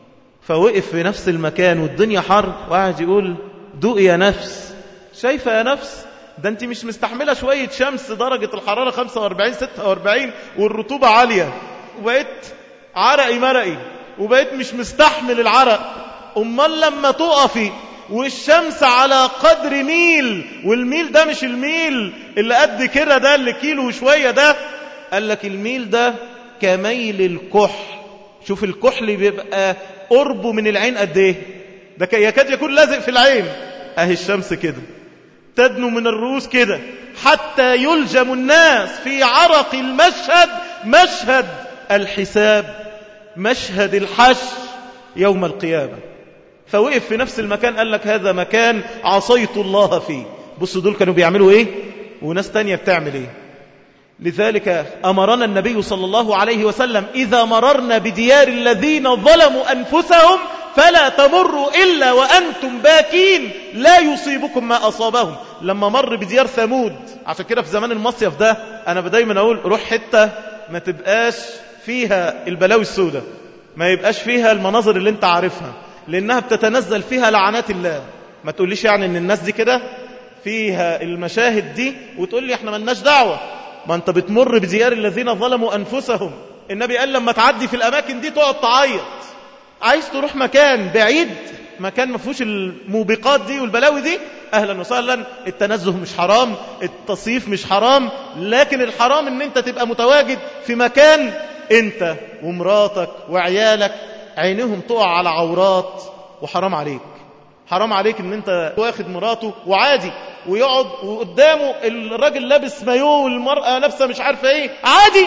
فوقف في نفس المكان والدنيا حر وقاعد يقول: دوق يا نفس، شايفة يا نفس، ده انت مش مستحملة شوية شمس درجة الحرارة خمسة وأربعين ستة وأربعين والرطوبة عالية، وبقيت عرقي مرقي، وبقيت مش مستحمل العرق. أمال لما تقفي والشمس على قدر ميل، والميل ده مش الميل اللي قد كده ده اللي كيلو وشوية ده، قال لك الميل ده كميل الكحل. شوف الكحل بيبقى قربه من العين قد ايه، ده يكاد يكون لازق في العين. اهي الشمس كده تدنو من الرؤوس كده حتى يلجم الناس في عرق المشهد، مشهد الحساب، مشهد الحشر يوم القيامة. فوقف في نفس المكان قال لك: هذا مكان عصيت الله فيه. بصوا دول كانوا بيعملوا ايه وناس تانية بتعمل ايه. لذلك أمرنا النبي صلى الله عليه وسلم: إذا مررنا بديار الذين ظلموا أنفسهم فلا تمروا إلا وأنتم باكين لا يصيبكم ما أصابهم. لما مر بديار ثمود، عشان كده في زمان المصيف ده أنا دايما أقول: روح حتة ما تبقاش فيها البلاوي السوداء، ما يبقاش فيها المناظر اللي انت عارفها، لأنها بتتنزل فيها لعنات الله. ما تقوليش يعني أن الناس دي كده فيها المشاهد دي وتقول لي احنا ملناش دعوة. ما انت بتمر بديار الذين ظلموا أنفسهم. النبي قال لما تعدي في الأماكن دي تقعد تعيط. عايز تروح مكان بعيد، مكان ما فيهوش الموبقات دي والبلاوي دي، أهلا وسهلا. التنزه مش حرام، التصيف مش حرام، لكن الحرام ان انت تبقى متواجد في مكان انت ومراتك وعيالك عينهم تقع على عورات، وحرام عليك. حرام عليك ان انت واخد مراته وعادي ويقعد وقدامه الراجل لابس مايو والمرأة لابسه مش عارفه ايه عادي.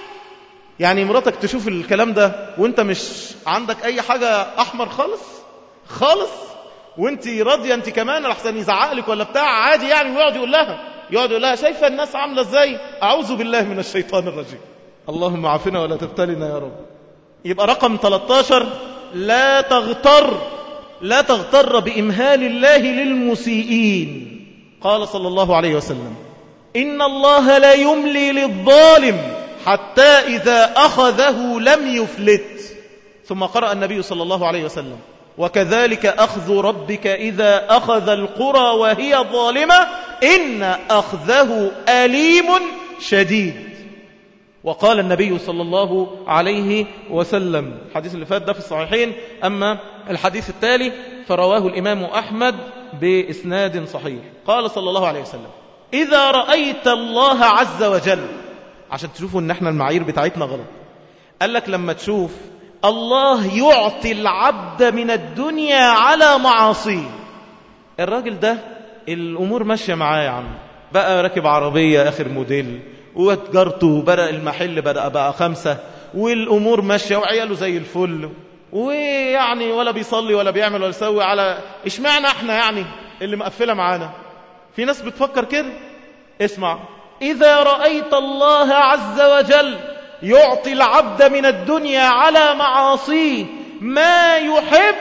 يعني مراتك تشوف الكلام ده وانت مش عندك اي حاجة احمر خالص خالص، وانت راضية انت كمان لحسن يزعقلك ولا بتاع عادي يعني. ويقعد يقول لها يقعد يقول لها شايفة الناس عاملة ازاي؟ اعوذ بالله من الشيطان الرجيم. اللهم عافنا ولا تبتلنا يا رب. يبقى رقم ثلاثة عشر: لا تغتر لا تغتر بإمهال الله للمسيئين. قال صلى الله عليه وسلم: إن الله لا يملي للظالم حتى إذا أخذه لم يفلت. ثم قرأ النبي صلى الله عليه وسلم: وكذلك أخذ ربك إذا أخذ القرى وهي ظالمة إن أخذه أليم شديد. وقال النبي صلى الله عليه وسلم، الحديث اللي فات ده في الصحيحين، أما الحديث التالي فرواه الإمام أحمد بإسناد صحيح. قال صلى الله عليه وسلم: إذا رأيت الله عز وجل، عشان تشوفوا ان احنا المعايير بتاعتنا غلط، قال لك لما تشوف الله يعطي العبد من الدنيا على معاصيه. الراجل ده الأمور ماشية معاه يا عم، بقى راكب عربية آخر موديل، وتجارته بدأ المحل بدأ بقى خمسة، والأمور ماشية وعياله زي الفل، ويعني ولا بيصلي ولا بيعمل ولا يسوي. على اشمعنا احنا يعني اللي مقفلة معانا؟ في ناس بتفكر كده. اسمع: إذا رأيت الله عز وجل يعطي العبد من الدنيا على معاصيه ما يحب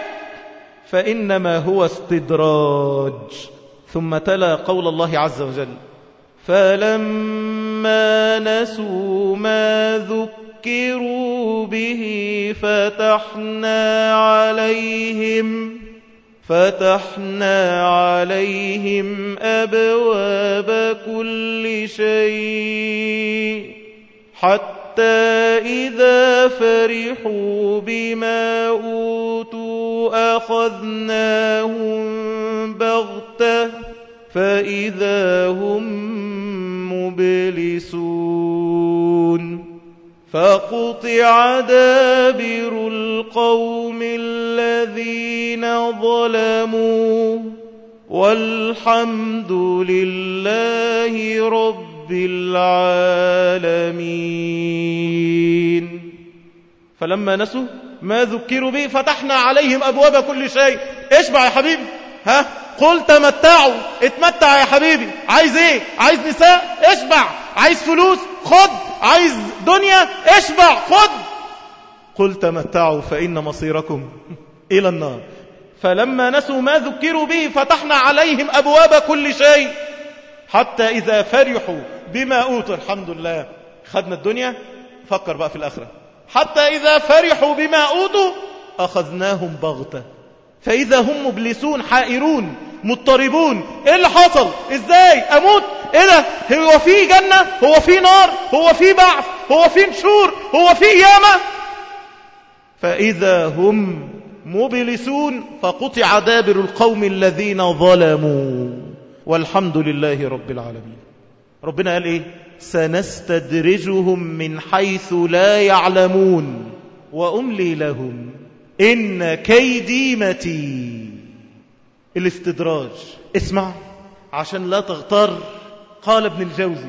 فإنما هو استدراج. ثم تلا قول الله عز وجل: فلما نسوا ما ذكروا به فتحنا عليهم فتحنا عليهم أبواب كل شيء حتى حتى إذا فرحوا بما أوتوا أخذناهم بغتة فإذا هم مبلسون فقطع دابر القوم الذين ظلموا والحمد لله رب العالمين. فلما نسوا ما ذكروا به فتحنا عليهم أبواب كل شيء. اشبع يا حبيبي، ها قل تمتعوا، اتمتع يا حبيبي. عايز ايه؟ عايز نساء؟ اشبع. عايز فلوس؟ خد. عايز دنيا؟ اشبع خد. قل تمتعوا فإن مصيركم إلى النار. فلما نسوا ما ذكروا به فتحنا عليهم أبواب كل شيء حتى إذا فرحوا بما أوتوا. الحمد لله خدنا الدنيا، فكر بقى في الآخرة. حتى إذا فرحوا بما أوتوا أخذناهم بغتة فإذا هم مبلسون حائرون مضطربون. إيه اللي حصل؟ إزاي أموت؟ إيه ده؟ هو في جنة؟ هو في نار؟ هو في بعث؟ هو في نشور؟ هو في قيامة؟ فإذا هم مبلسون فقطع دابر القوم الذين ظلموا والحمد لله رب العالمين. ربنا قال إيه؟ سنستدرجهم من حيث لا يعلمون وأملي لهم إن كيدي متين. الاستدراج، اسمع عشان لا تغتر. قال ابن الجوزي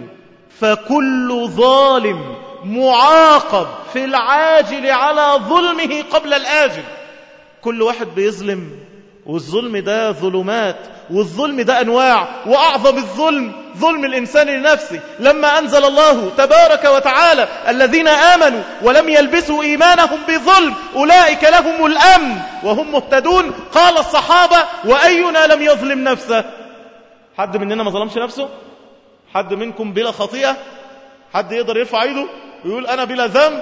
فكل ظالم معاقب في العاجل على ظلمه قبل الآجل. كل واحد بيظلم، والظلم ده ظلمات، والظلم ده أنواع، وأعظم الظلم ظلم الإنسان لنفسه. لما أنزل الله تبارك وتعالى الذين آمنوا ولم يلبسوا إيمانهم بظلم أولئك لهم الأمن وهم مهتدون، قال الصحابة وأينا لم يظلم نفسه؟ حد مننا ما ظلمش نفسه؟ حد منكم بلا خطيئة؟ حد يقدر يرفع ايده ويقول أنا بلا ذنب؟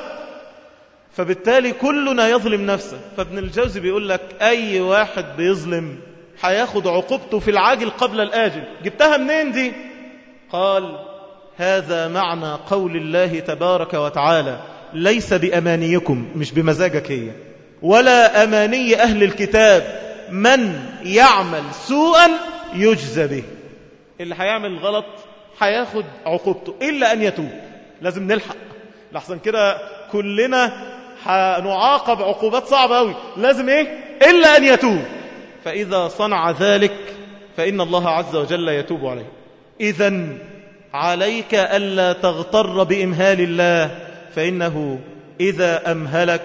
فبالتالي كلنا يظلم نفسه. فابن الجوزي بيقول لك أي واحد بيظلم هياخد عقوبته في العاجل قبل الآجل. جبتها منين دي؟ قال هذا معنى قول الله تبارك وتعالى ليس بأمانيكم، مش بمزاجك هي، ولا أماني أهل الكتاب، من يعمل سوءا يجزى به. اللي هيعمل غلط هياخد عقوبته إلا أن يتوب. لازم نلحق لحسن كده كلنا هنعاقب عقوبات صعبة أوي. لازم إيه؟ إلا أن يتوب. فإذا صنع ذلك فإن الله عز وجل يتوب عليه. إذن عليك ألا تغتر بإمهال الله، فإنه إذا أمهلك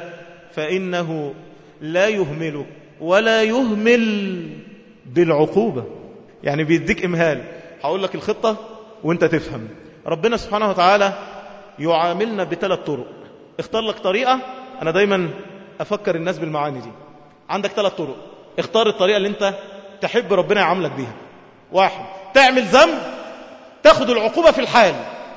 فإنه لا يهملك ولا يهمل بالعقوبة. يعني بيديك إمهال. هقول لك الخطة وانت تفهم. ربنا سبحانه وتعالى يعاملنا بثلاث طرق. اختار لك طريقة. أنا دايما أفكر الناس بالمعاني دي. عندك ثلاث طرق، اختار الطريقة اللي انت تحب ربنا يعاملك بيها. واحد، تعمل ذنب تاخد العقوبة في الحال.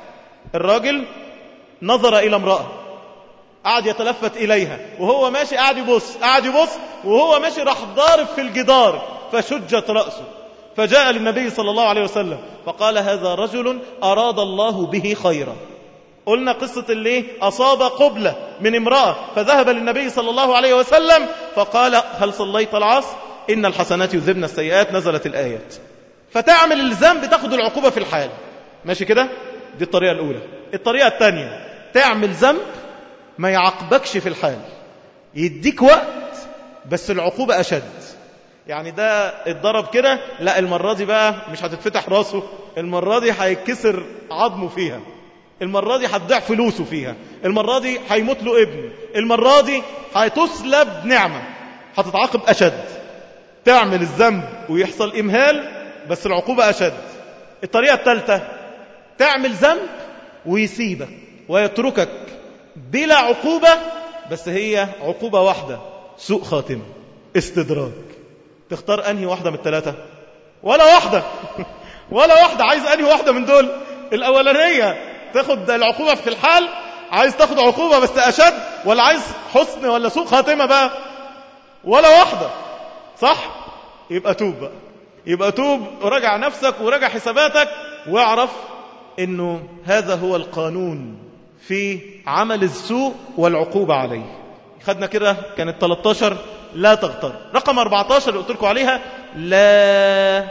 الراجل نظر إلى امرأة قعد يتلفت إليها وهو ماشي، قعد يبص قعد يبص وهو ماشي راح ضارب في الجدار فشجت رأسه، فجاء للنبي صلى الله عليه وسلم فقال هذا رجل أراد الله به خيرا. قلنا قصة اللي أصاب قبلة من امرأة فذهب للنبي صلى الله عليه وسلم فقال هل صليت العصر؟ إن الحسنات يذهبن السيئات. نزلت الآيات. فتعمل الذنب تاخد العقوبة في الحال. ماشي كده؟ دي الطريقة الأولى. الطريقة الثانية، تعمل ذنب ما يعاقبكش في الحال، يديك وقت بس العقوبة أشد. يعني ده اتضرب كده، لا المرة دي بقى مش هتتفتح راسه، المرة دي هيتكسر عظمه فيها، المرة دي هتضيع فلوسه فيها، المرة دي هيموت له ابن، المرة دي هتسلب نعمة، هتتعاقب أشد. تعمل الذنب ويحصل إمهال بس العقوبة أشد. الطريقة الثالثة، تعمل ذنب ويسيبك ويتركك بلا عقوبة بس هي عقوبة واحدة، سوء خاتمة، استدراج. تختار أنهي واحدة من الثلاثة؟ ولا واحدة ولا واحدة. عايز أنهي واحدة من دول؟ الأولانية تاخد العقوبة في الحال، عايز تاخد عقوبة بس أشد، ولا عايز حسن ولا سوء خاتمة بقى؟ ولا واحدة. صح؟ يبقى توب بقى، يبقى توب وراجع نفسك وراجع حساباتك واعرف انه هذا هو القانون في عمل السوء والعقوبة عليه. خدنا كده كانت ثلاثة عشر لا تغتر. رقم أربعة عشر اللي قلت لكم عليها لا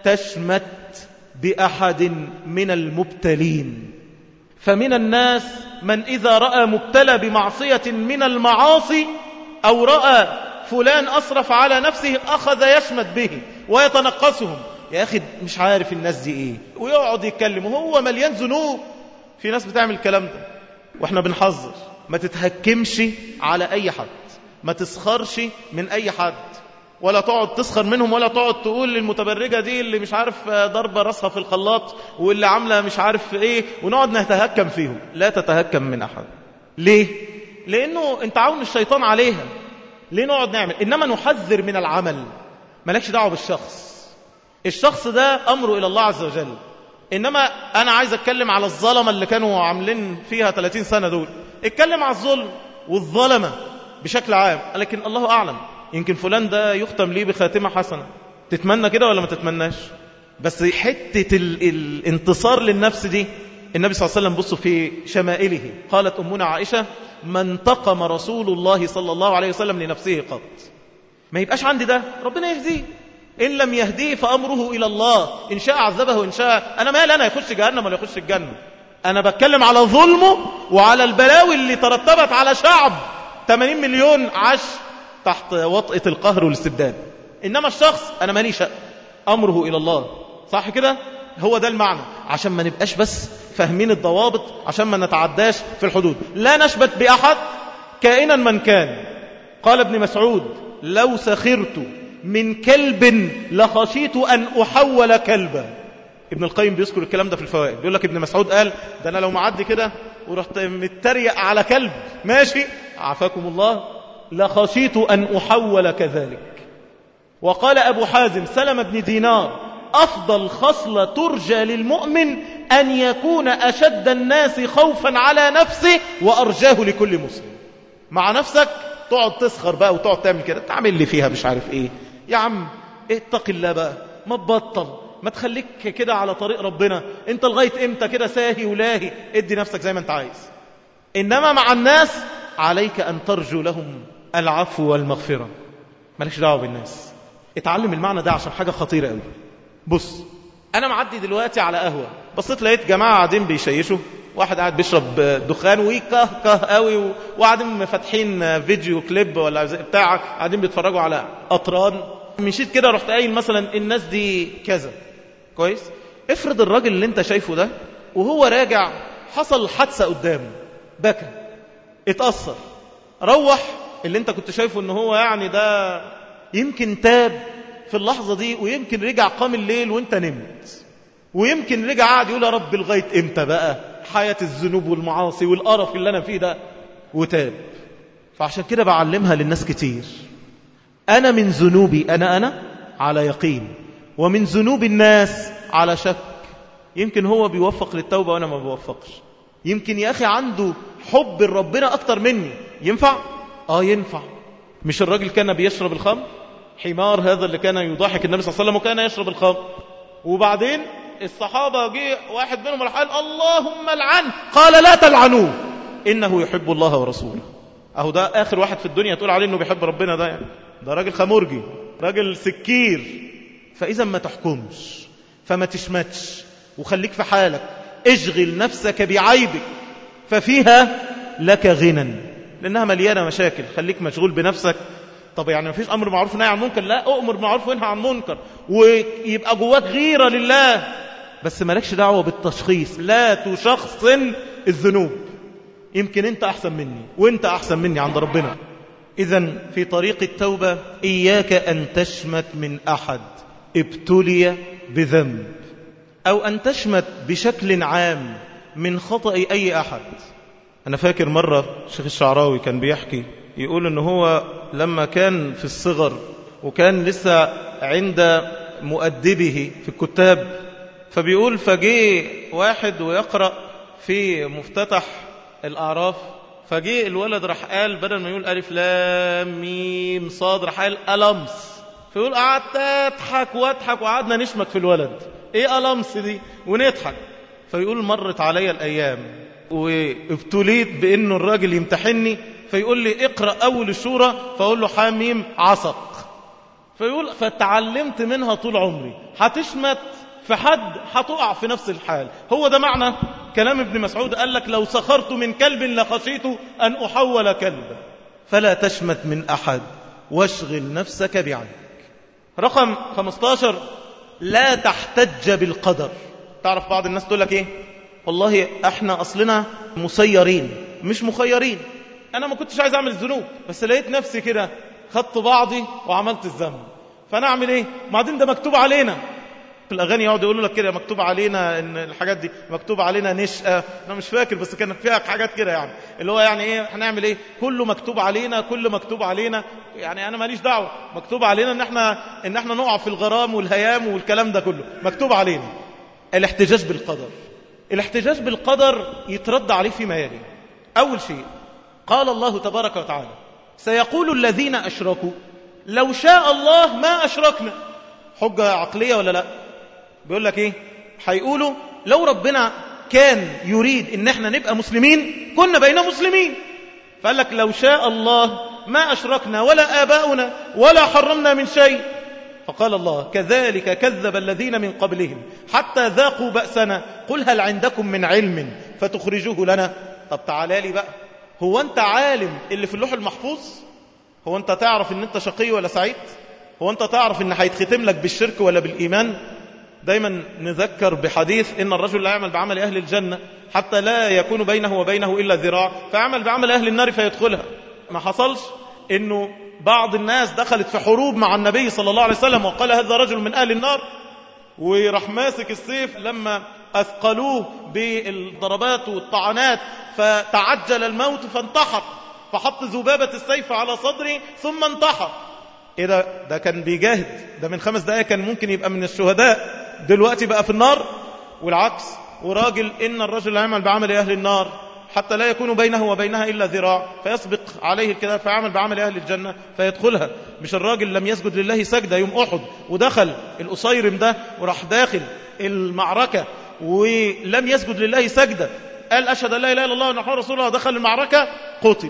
تشمت بأحد من المبتلين. فمن الناس من إذا رأى مبتلى بمعصية من المعاصي أو رأى فلان أصرف على نفسه أخذ يشمت به ويتنقصهم. يا أخي مش عارف الناس دي إيه، ويقعد يتكلم وهو مليان ذنوب. في ناس بتعمل الكلام ده وإحنا بنحذر. ما تتهكمش على أي حد، ما تسخرش من أي حد، ولا تقعد تسخر منهم، ولا تقعد تقول للمتبرجة دي اللي مش عارف ضربة راسها في الخلاط واللي عاملة مش عارف إيه، ونقعد نتهكم فيهم. لا تتهكم من أحد. ليه؟ لأنه أنت عاون الشيطان عليها. ليه نقعد نعمل؟ إنما نحذر من العمل. مالكش دعوة بالشخص، الشخص ده أمره إلى الله عز وجل. إنما أنا عايز أتكلم على الظلمة اللي كانوا عاملين فيها ثلاثين سنة دول. اتكلم على الظلم والظلمة بشكل عام، لكن الله أعلم، يمكن فلان ده يختم ليه بخاتمة حسنة. تتمنى كده ولا ما تتمناش؟ بس حتة ال... الانتصار للنفس دي النبي صلى الله عليه وسلم بصوا في شمائله قالت أمنا عائشة ما انتقم رسول الله صلى الله عليه وسلم لنفسه قط. ما يبقاش عندي ده، ربنا يهديه. إن لم يهديه فأمره إلى الله، إن شاء عذبه وإن شاء. أنا مال أنا يخش جهنم ولا يخش الجنة؟ أنا بتكلم على ظلمه وعلى البلاوي اللي ترتبت على شعب ثمانين مليون عاش تحت وطئة القهر والاستبداد. إنما الشخص أنا مالي شأن، أمره إلى الله. صح كده؟ هو ده المعنى، عشان ما نبقاش بس فاهمين الضوابط، عشان ما نتعداش في الحدود. لا نشبت بأحد كائنا من كان. قال ابن مسعود لو سخرت من كلب لخشيت أن أحول كلبا. ابن القيم بيذكر الكلام ده في الفوائد، بيقول لك ابن مسعود قال ده أنا لو معدي كده ورحت متريق على كلب ماشي عافاكم الله لخشيت أن أحول كذلك. وقال أبو حازم سلم بن دينار أفضل خصلة ترجى للمؤمن أن يكون أشد الناس خوفا على نفسه وأرجاه لكل مسلم. مع نفسك تقعد تسخر بقى وتقعد تعمل كده، تعمل لي فيها مش عارف ايه. يا عم اتق الله بقى، ما تبطل، ما تخليك كده على طريق ربنا. انت لغاية امتى كده ساهي ولاهي؟ ادي نفسك زي ما انت عايز. انما مع الناس عليك ان ترجو لهم العفو والمغفرة. مالكش دعوة بالناس. اتعلم المعنى ده عشان حاجة خطيرة قوي. بص انا معدي دلوقتي على قهوة، بصيت لقيت جماعة قاعدين بيشيشوا، واحد قاعد بيشرب دخان ويكه كه قوي، وقاعدين فاتحين فيديو كليب ولا بتاع، قاعدين بيتفرجوا على قطران. مشيت كده رحت قايل مثلا الناس دي كذا كويس. افرض الراجل اللي انت شايفه ده وهو راجع حصل حادثة قدامه، بكى، اتأثر، روح اللي انت كنت شايفه ان هو يعني ده يمكن تاب في اللحظة دي، ويمكن رجع قام الليل وانت نمت، ويمكن رجع قاعد يقول يا رب لغاية امتى بقى حياة الذنوب والمعاصي والقرف اللي انا فيه ده، وتاب. فعشان كده بعلمها للناس كتير. انا من ذنوبي انا انا على يقين، ومن ذنوب الناس على شك. يمكن هو بيوفق للتوبة وانا ما بوفقش. يمكن يا اخي عنده حب ربنا اكتر مني. ينفع؟ اه ينفع. مش الراجل كان بيشرب الخمر؟ حمار هذا اللي كان يضحك النبي صلى الله عليه وسلم وكان يشرب الخمر. وبعدين الصحابة جه واحد منهم قال اللهم العن، قال لا تلعنوه إنه يحب الله ورسوله. أهو ده آخر واحد في الدنيا تقول عليه إنه بيحب ربنا، ده يعني ده راجل خمرجي، راجل سكير. فإذا ما تحكمش، فما تشمتش، وخليك في حالك. اشغل نفسك بعيبك ففيها لك غنى، لأنها مليانة مشاكل. خليك مشغول بنفسك. طب يعني مفيش أمر معروف ونهي عن منكر؟ لا، أؤمر معروف وانهى عن منكر، ويبقى جواك غيرة لله، بس مالكش دعوة بالتشخيص. لا تشخصن الذنوب. يمكن انت أحسن مني وانت أحسن مني عند ربنا. إذن في طريق التوبة إياك أن تشمت من أحد ابتلي بذنب، أو أن تشمت بشكل عام من خطأ أي أحد. أنا فاكر مرة الشيخ الشعراوي كان بيحكي، يقول إنه هو لما كان في الصغر وكان لسه عند مؤدبه في الكتاب، فبيقول فجي واحد ويقرأ في مفتتح الأعراف، فجي الولد رح قال بدل ما يقول ألف لام ميم صاد رح قال ألمس. فيقول قعدت أضحك وأضحك وقعدنا نشمك في الولد، إيه ألمس دي ونضحك. فيقول مرت علي الأيام وابتليت بأنه الراجل يمتحني فيقول لي اقرأ أول الشورى، فأقول له حاميم عصق، فيقول فتعلمت منها طول عمري، هتشمت في حد هتقع في نفس الحال. هو ده معنى كلام ابن مسعود، قال لك لو سخرت من كلب لخشيت أن أحول كلبا، فلا تشمت من أحد واشغل نفسك بعنك. رقم خمسة عشر، لا تحتج بالقدر. تعرف بعض الناس تقول لك ايه؟ والله احنا اصلنا مسيرين مش مخيرين، انا ما كنتش عايز اعمل الذنوب بس لقيت نفسي كده خدت بعضي وعملت الذنب، فانا اعمل ايه؟ بعدين ده مكتوب علينا. في الاغاني يقعدوا يقولوا لك كده مكتوب علينا ان الحاجات دي مكتوب علينا نشأة، انا مش فاكر بس كان فيها حاجات كده يعني اللي هو يعني ايه هنعمل ايه؟ كله مكتوب علينا، كله مكتوب علينا، يعني انا ماليش دعوه، مكتوب علينا ان احنا ان احنا نقع في الغرام والهيام والكلام ده كله مكتوب علينا. الاحتجاج بالقدر، الاحتجاج بالقدر يترد عليه فيما يلي. اول شيء قال الله تبارك وتعالى سيقول الذين اشركوا لو شاء الله ما اشركنا. حجه عقليه ولا لا؟ بيقول لك ايه؟ هيقولوا لو ربنا كان يريد ان احنا نبقى مسلمين كنا بينا مسلمين، فقال لك لو شاء الله ما اشركنا ولا آباؤنا ولا حرمنا من شيء. فقال الله كذلك كذب الذين من قبلهم حتى ذاقوا بأسنا قل هل عندكم من علم فتخرجوه لنا. طب تعالى لي بقى، هو انت عالم اللي في اللوح المحفوظ؟ هو انت تعرف ان انت شقي ولا سعيد؟ هو انت تعرف ان هيتختم لك بالشرك ولا بالإيمان؟ دايما نذكر بحديث إن الرجل لا يعمل بعمل أهل الجنة حتى لا يكون بينه وبينه إلا ذراع فيعمل بعمل أهل النار فيدخلها. ما حصلش إنه بعض الناس دخلت في حروب مع النبي صلى الله عليه وسلم وقال هذا رجل من أهل النار، وراح ماسك السيف لما أثقلوه بالضربات والطعنات فتعجل الموت فانتحر، فحط ذبابة السيف على صدره ثم انتحر. إيه ده؟ ده كان بيجاهد، ده من خمس دقائق كان ممكن يبقى من الشهداء، دلوقتي بقى في النار. والعكس، وراجل إن الرجل يعمل بعمل أهل النار حتى لا يكون بينه وبينها إلا ذراع فيسبق عليه الكتاب فيعمل بعمل أهل الجنة فيدخلها. مش الراجل لم يسجد لله سجدة يوم أحد ودخل الأصيرم ده وراح داخل المعركة ولم يسجد لله سجدة، قال أشهد أن لا إله إلا الله وأن محمد رسول الله، دخل المعركة قتل.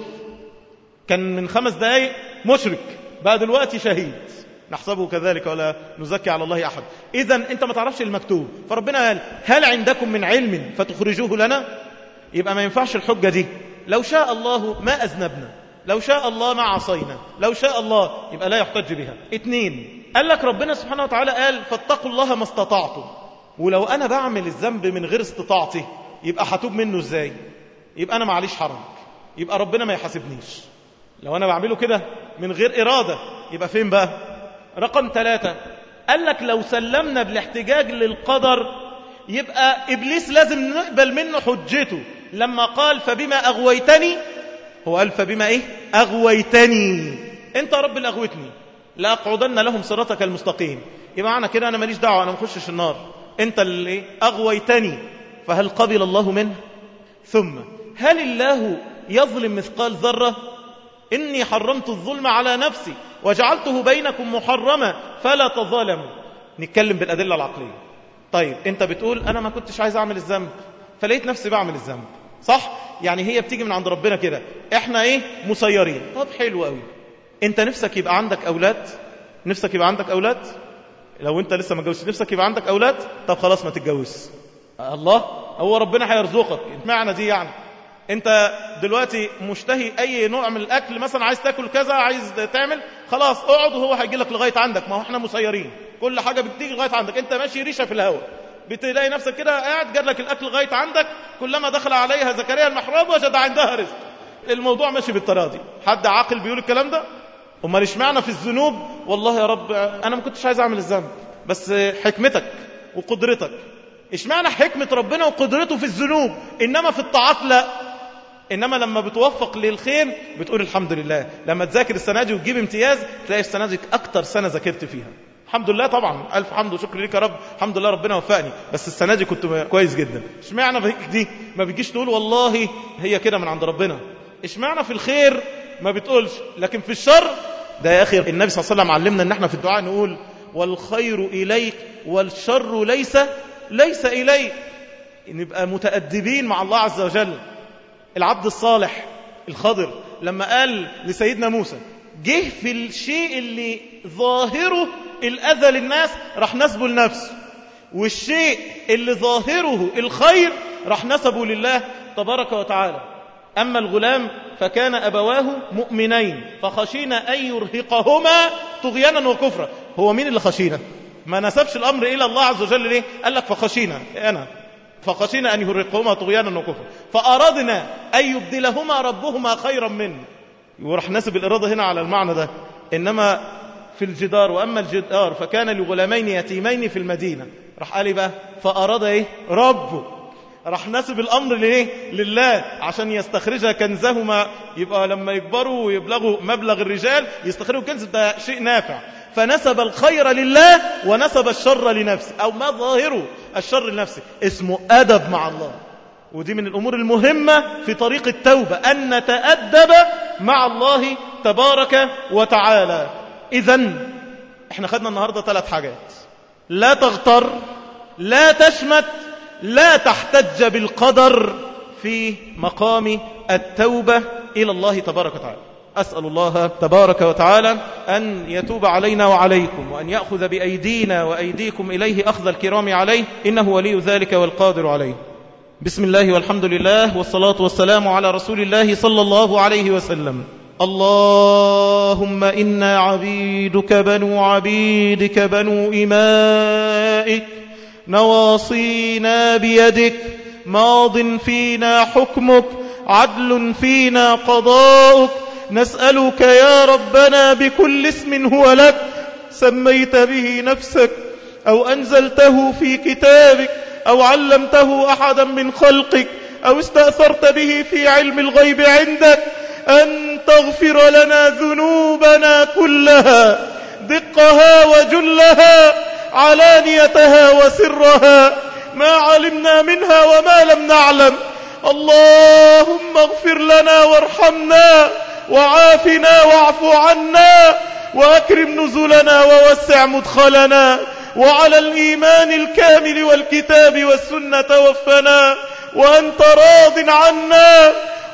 كان من خمس دقائق مشرك بقى دلوقتي شهيد. نحسبه كذلك ولا نزكي على الله أحد. إذن أنت ما تعرفش المكتوب، فربنا قال هل عندكم من علم فتخرجوه لنا؟ يبقى ما ينفعش الحجة دي لو شاء الله ما أذنبنا، لو شاء الله ما عصينا، لو شاء الله، يبقى لا يحتج بها. اتنين، قال لك ربنا سبحانه وتعالى قال فاتقوا الله ما استطعتم، ولو أنا بعمل الذنب من غير استطاعتي يبقى هتوب منه إزاي؟ يبقى أنا معليش حرج، يبقى ربنا ما يحاسبنيش. لو أنا بعمله كده من غير إرادة يبقى فين بقى؟ رقم ثلاثة، قال لك لو سلمنا بالاحتجاج للقدر يبقى إبليس لازم نقبل منه حجته لما قال فبما أغويتني، هو قال فبما إيه؟ أغويتني، أنت يا رب اللي أغويتني لأقعدن لهم صراطك المستقيم. يبقى معنى كده أنا ماليش دعوة، أنا ما اخشش النار، أنت اللي أغويتني. فهل قبل الله منه؟ ثم هل الله يظلم مثقال ذرة؟ إني حرمت الظلم على نفسي وجعلته بينكم محرما فلا تظالموا. نتكلم بالأدلة العقلية. طيب أنت بتقول أنا ما كنتش عايز أعمل الذنب فلقيت نفسي بعمل الذنب، صح؟ يعني هي بتيجي من عند ربنا كده، إحنا إيه؟ مسيرين. طب حلو قوي، أنت نفسك يبقى عندك أولاد؟ نفسك يبقى عندك أولاد؟ لو أنت لسه ما جوزش نفسك يبقى عندك أولاد؟ طب خلاص ما تتجوز. الله، هو ربنا هيرزقك، معنى دي يعني انت دلوقتي مشتهي اي نوع من الاكل، مثلا عايز تاكل كذا، عايز تعمل، خلاص اقعد وهو هيجي لك لغايه عندك. ما هو احنا مسيرين، كل حاجه بتيجي لغايه عندك، انت ماشي ريشه في الهواء بتلاقي نفسك كده قاعد جاب لك الاكل لغايه عندك. كلما دخل عليها زكريا المحراب وجد عندها رزق. الموضوع ماشي بالطريقه دي. حد عاقل بيقول الكلام ده؟ امال اشمعنى في الذنوب والله يا رب انا ما كنتش عايز اعمل الذنب بس حكمتك وقدرتك؟ اشمعنى حكمه ربنا وقدرته في الذنوب انما في الطاعات لا؟ إنما لما بتوفق للخير بتقول الحمد لله. لما تذاكر السنة دي وتجيب امتياز تلاقي السنة دي أكتر سنة ذاكرت فيها، الحمد لله طبعا، ألف حمد وشكر ليك يا رب، الحمد لله ربنا وفقني، بس السنة دي كنت كويس جدا. اشمعنى دي ما بتجيش تقول والله هي كده من عند ربنا؟ اشمعنى في الخير ما بتقولش؟ لكن في الشر ده يا أخي النبي صلى الله عليه وسلم علمنا إن احنا في الدعاء نقول والخير إليك والشر ليس ليس إليك. نبقى متأدبين مع الله عز وجل. العبد الصالح الخضر لما قال لسيدنا موسى جه في الشيء اللي ظاهره الأذى للناس راح نسبه لنفسه، والشيء اللي ظاهره الخير راح نسبه لله تبارك وتعالى. أما الغلام فكان أبواه مؤمنين فخشينا أن يرهقهما طغيانا وكفرا. هو مين اللي خشينا؟ ما نسبش الأمر إلى الله عز وجل ليه؟ قال لك فخشينا أنا فخشينا أن يرهقهما طغيانا وكفرا فأرادنا أن يبدلهما ربهما خيرا منه. وراح نسب الإرادة هنا على المعنى ده. إنما في الجدار وأما الجدار فكان لغلامين يتيمين في المدينة راح قال بقى فأراد إيه؟ ربه. راح نسب الأمر ليه؟ لله عشان يستخرجها كنزهما، يبقى لما يكبروا ويبلغوا مبلغ الرجال يستخرجوا كنز، ده شيء نافع. فنسب الخير لله ونسب الشر لنفسه أو ما ظاهره الشر لنفسه. اسمه أدب مع الله. ودي من الأمور المهمة في طريق التوبة أن نتأدب مع الله تبارك وتعالى. إذن احنا خدنا النهاردة ثلاث حاجات: لا تغتر، لا تشمت، لا تحتج بالقدر في مقام التوبة إلى الله تبارك وتعالى. أسأل الله تبارك وتعالى أن يتوب علينا وعليكم وأن يأخذ بأيدينا وأيديكم إليه أخذ الكرام عليه، إنه ولي ذلك والقادر عليه. بسم الله والحمد لله والصلاة والسلام على رسول الله صلى الله عليه وسلم. اللهم إنا عبيدك بنو عبيدك بنو إمائك نواصينا بيدك ماض فينا حكمك عدل فينا قضاؤك. نسألك يا ربنا بكل اسم هو لك سميت به نفسك أو أنزلته في كتابك أو علمته أحدا من خلقك أو استأثرت به في علم الغيب عندك أن تغفر لنا ذنوبنا كلها دقها وجلها علانيتها وسرها ما علمنا منها وما لم نعلم. اللهم اغفر لنا وارحمنا وعافنا واعف عنا وأكرم نزلنا ووسع مدخلنا وعلى الإيمان الكامل والكتاب والسنة توفنا وأنت راض عنا.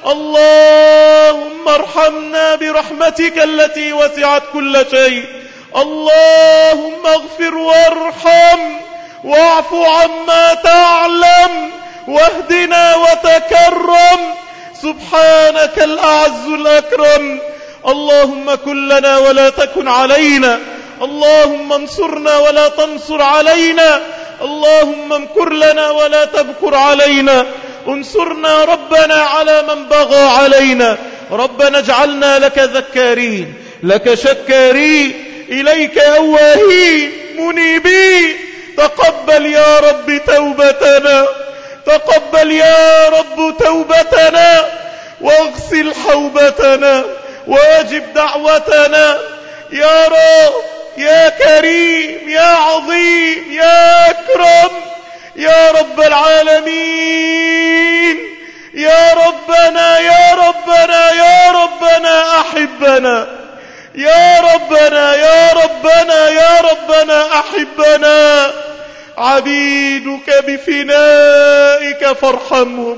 اللهم ارحمنا برحمتك التي وسعت كل شيء. اللهم اغفر وارحم واعف عما تعلم واهدنا وتكرم سبحانك الأعز الأكرم. اللهم كن لنا ولا تكن علينا، اللهم انصرنا ولا تنصر علينا، اللهم امكر لنا ولا تمكر علينا، انصرنا ربنا على من بغى علينا. ربنا اجعلنا لك ذكارين لك شكارين إليك أواهين منيبين. تقبل يا رب توبتنا، تقبل يا رب توبتنا واغسل حوبتنا واجب دعوتنا يا رب يا كريم يا عظيم يا أكرم يا رب العالمين. يا ربنا يا ربنا يا ربنا أحبنا، يا ربنا يا ربنا يا ربنا أحبنا. عبيدك بفنائك فارحمهم،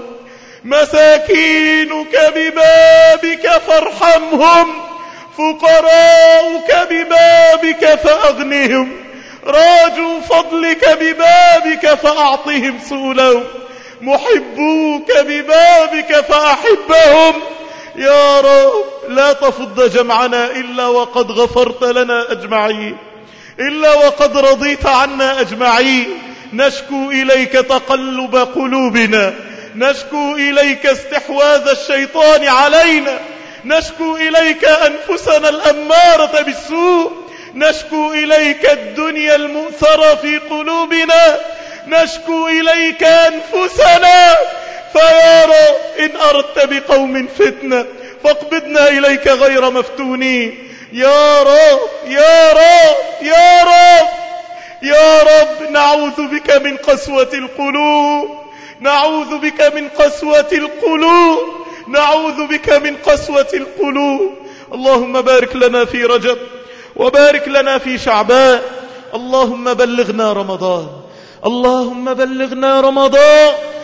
مساكينك ببابك فارحمهم، فقراؤك ببابك فأغنهم، راجوا فضلك ببابك فأعطهم سؤلهم، محبوك ببابك فأحبهم. يا رب لا تفض جمعنا إلا وقد غفرت لنا أجمعين، إلا وقد رضيت عنا أجمعين. نشكو إليك تقلب قلوبنا، نشكو إليك استحواذ الشيطان علينا، نشكو إليك أنفسنا الأمارة بالسوء، نشكو إليك الدنيا المؤثرة في قلوبنا، نشكو إليك أنفسنا. فيا رب إن أردت بقوم فتنة فاقبضنا إليك غير مفتونين. يا رب يا رب يا رب يا رب نعوذ بك من قسوة القلوب، نعوذ بك من قسوة القلوب، نعوذ بك من قسوة القلوب. اللهم بارك لنا في رجب وبارك لنا في شعبان. اللهم بلغنا رمضان، اللهم بلغنا رمضان،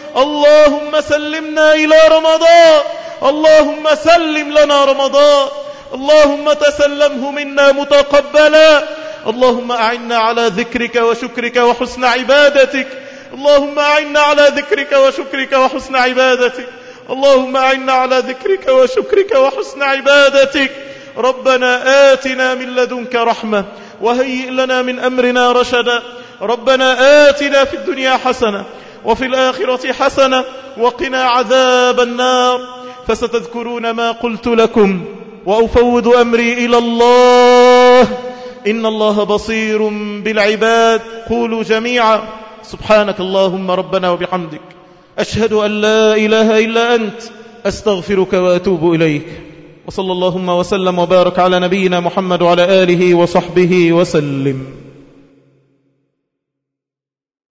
اللهم سلمنا إلى رمضان، اللهم سلم لنا رمضان، اللهم تسلمه منا متقبلا. اللهم أعنا على ذكرك وشكرك وحسن عبادتك، اللهم أعنا على ذكرك وشكرك وحسن عبادتك، اللهم أعنا على ذكرك وشكرك وحسن عبادتك. ربنا آتنا من لدنك رحمة وهيئ لنا من أمرنا رشدا. ربنا آتنا في الدنيا حسنة وفي الآخرة حسنة وقنا عذاب النار. فستذكرون ما قلت لكم وأفوض أمري إلى الله، إن الله بصير بالعباد. قولوا جميعا سبحانك اللهم ربنا وبحمدك، أشهد أن لا إله إلا أنت، أستغفرك وأتوب إليك. وصلى اللهم وسلم وبارك على نبينا محمد وعلى آله وصحبه وسلم.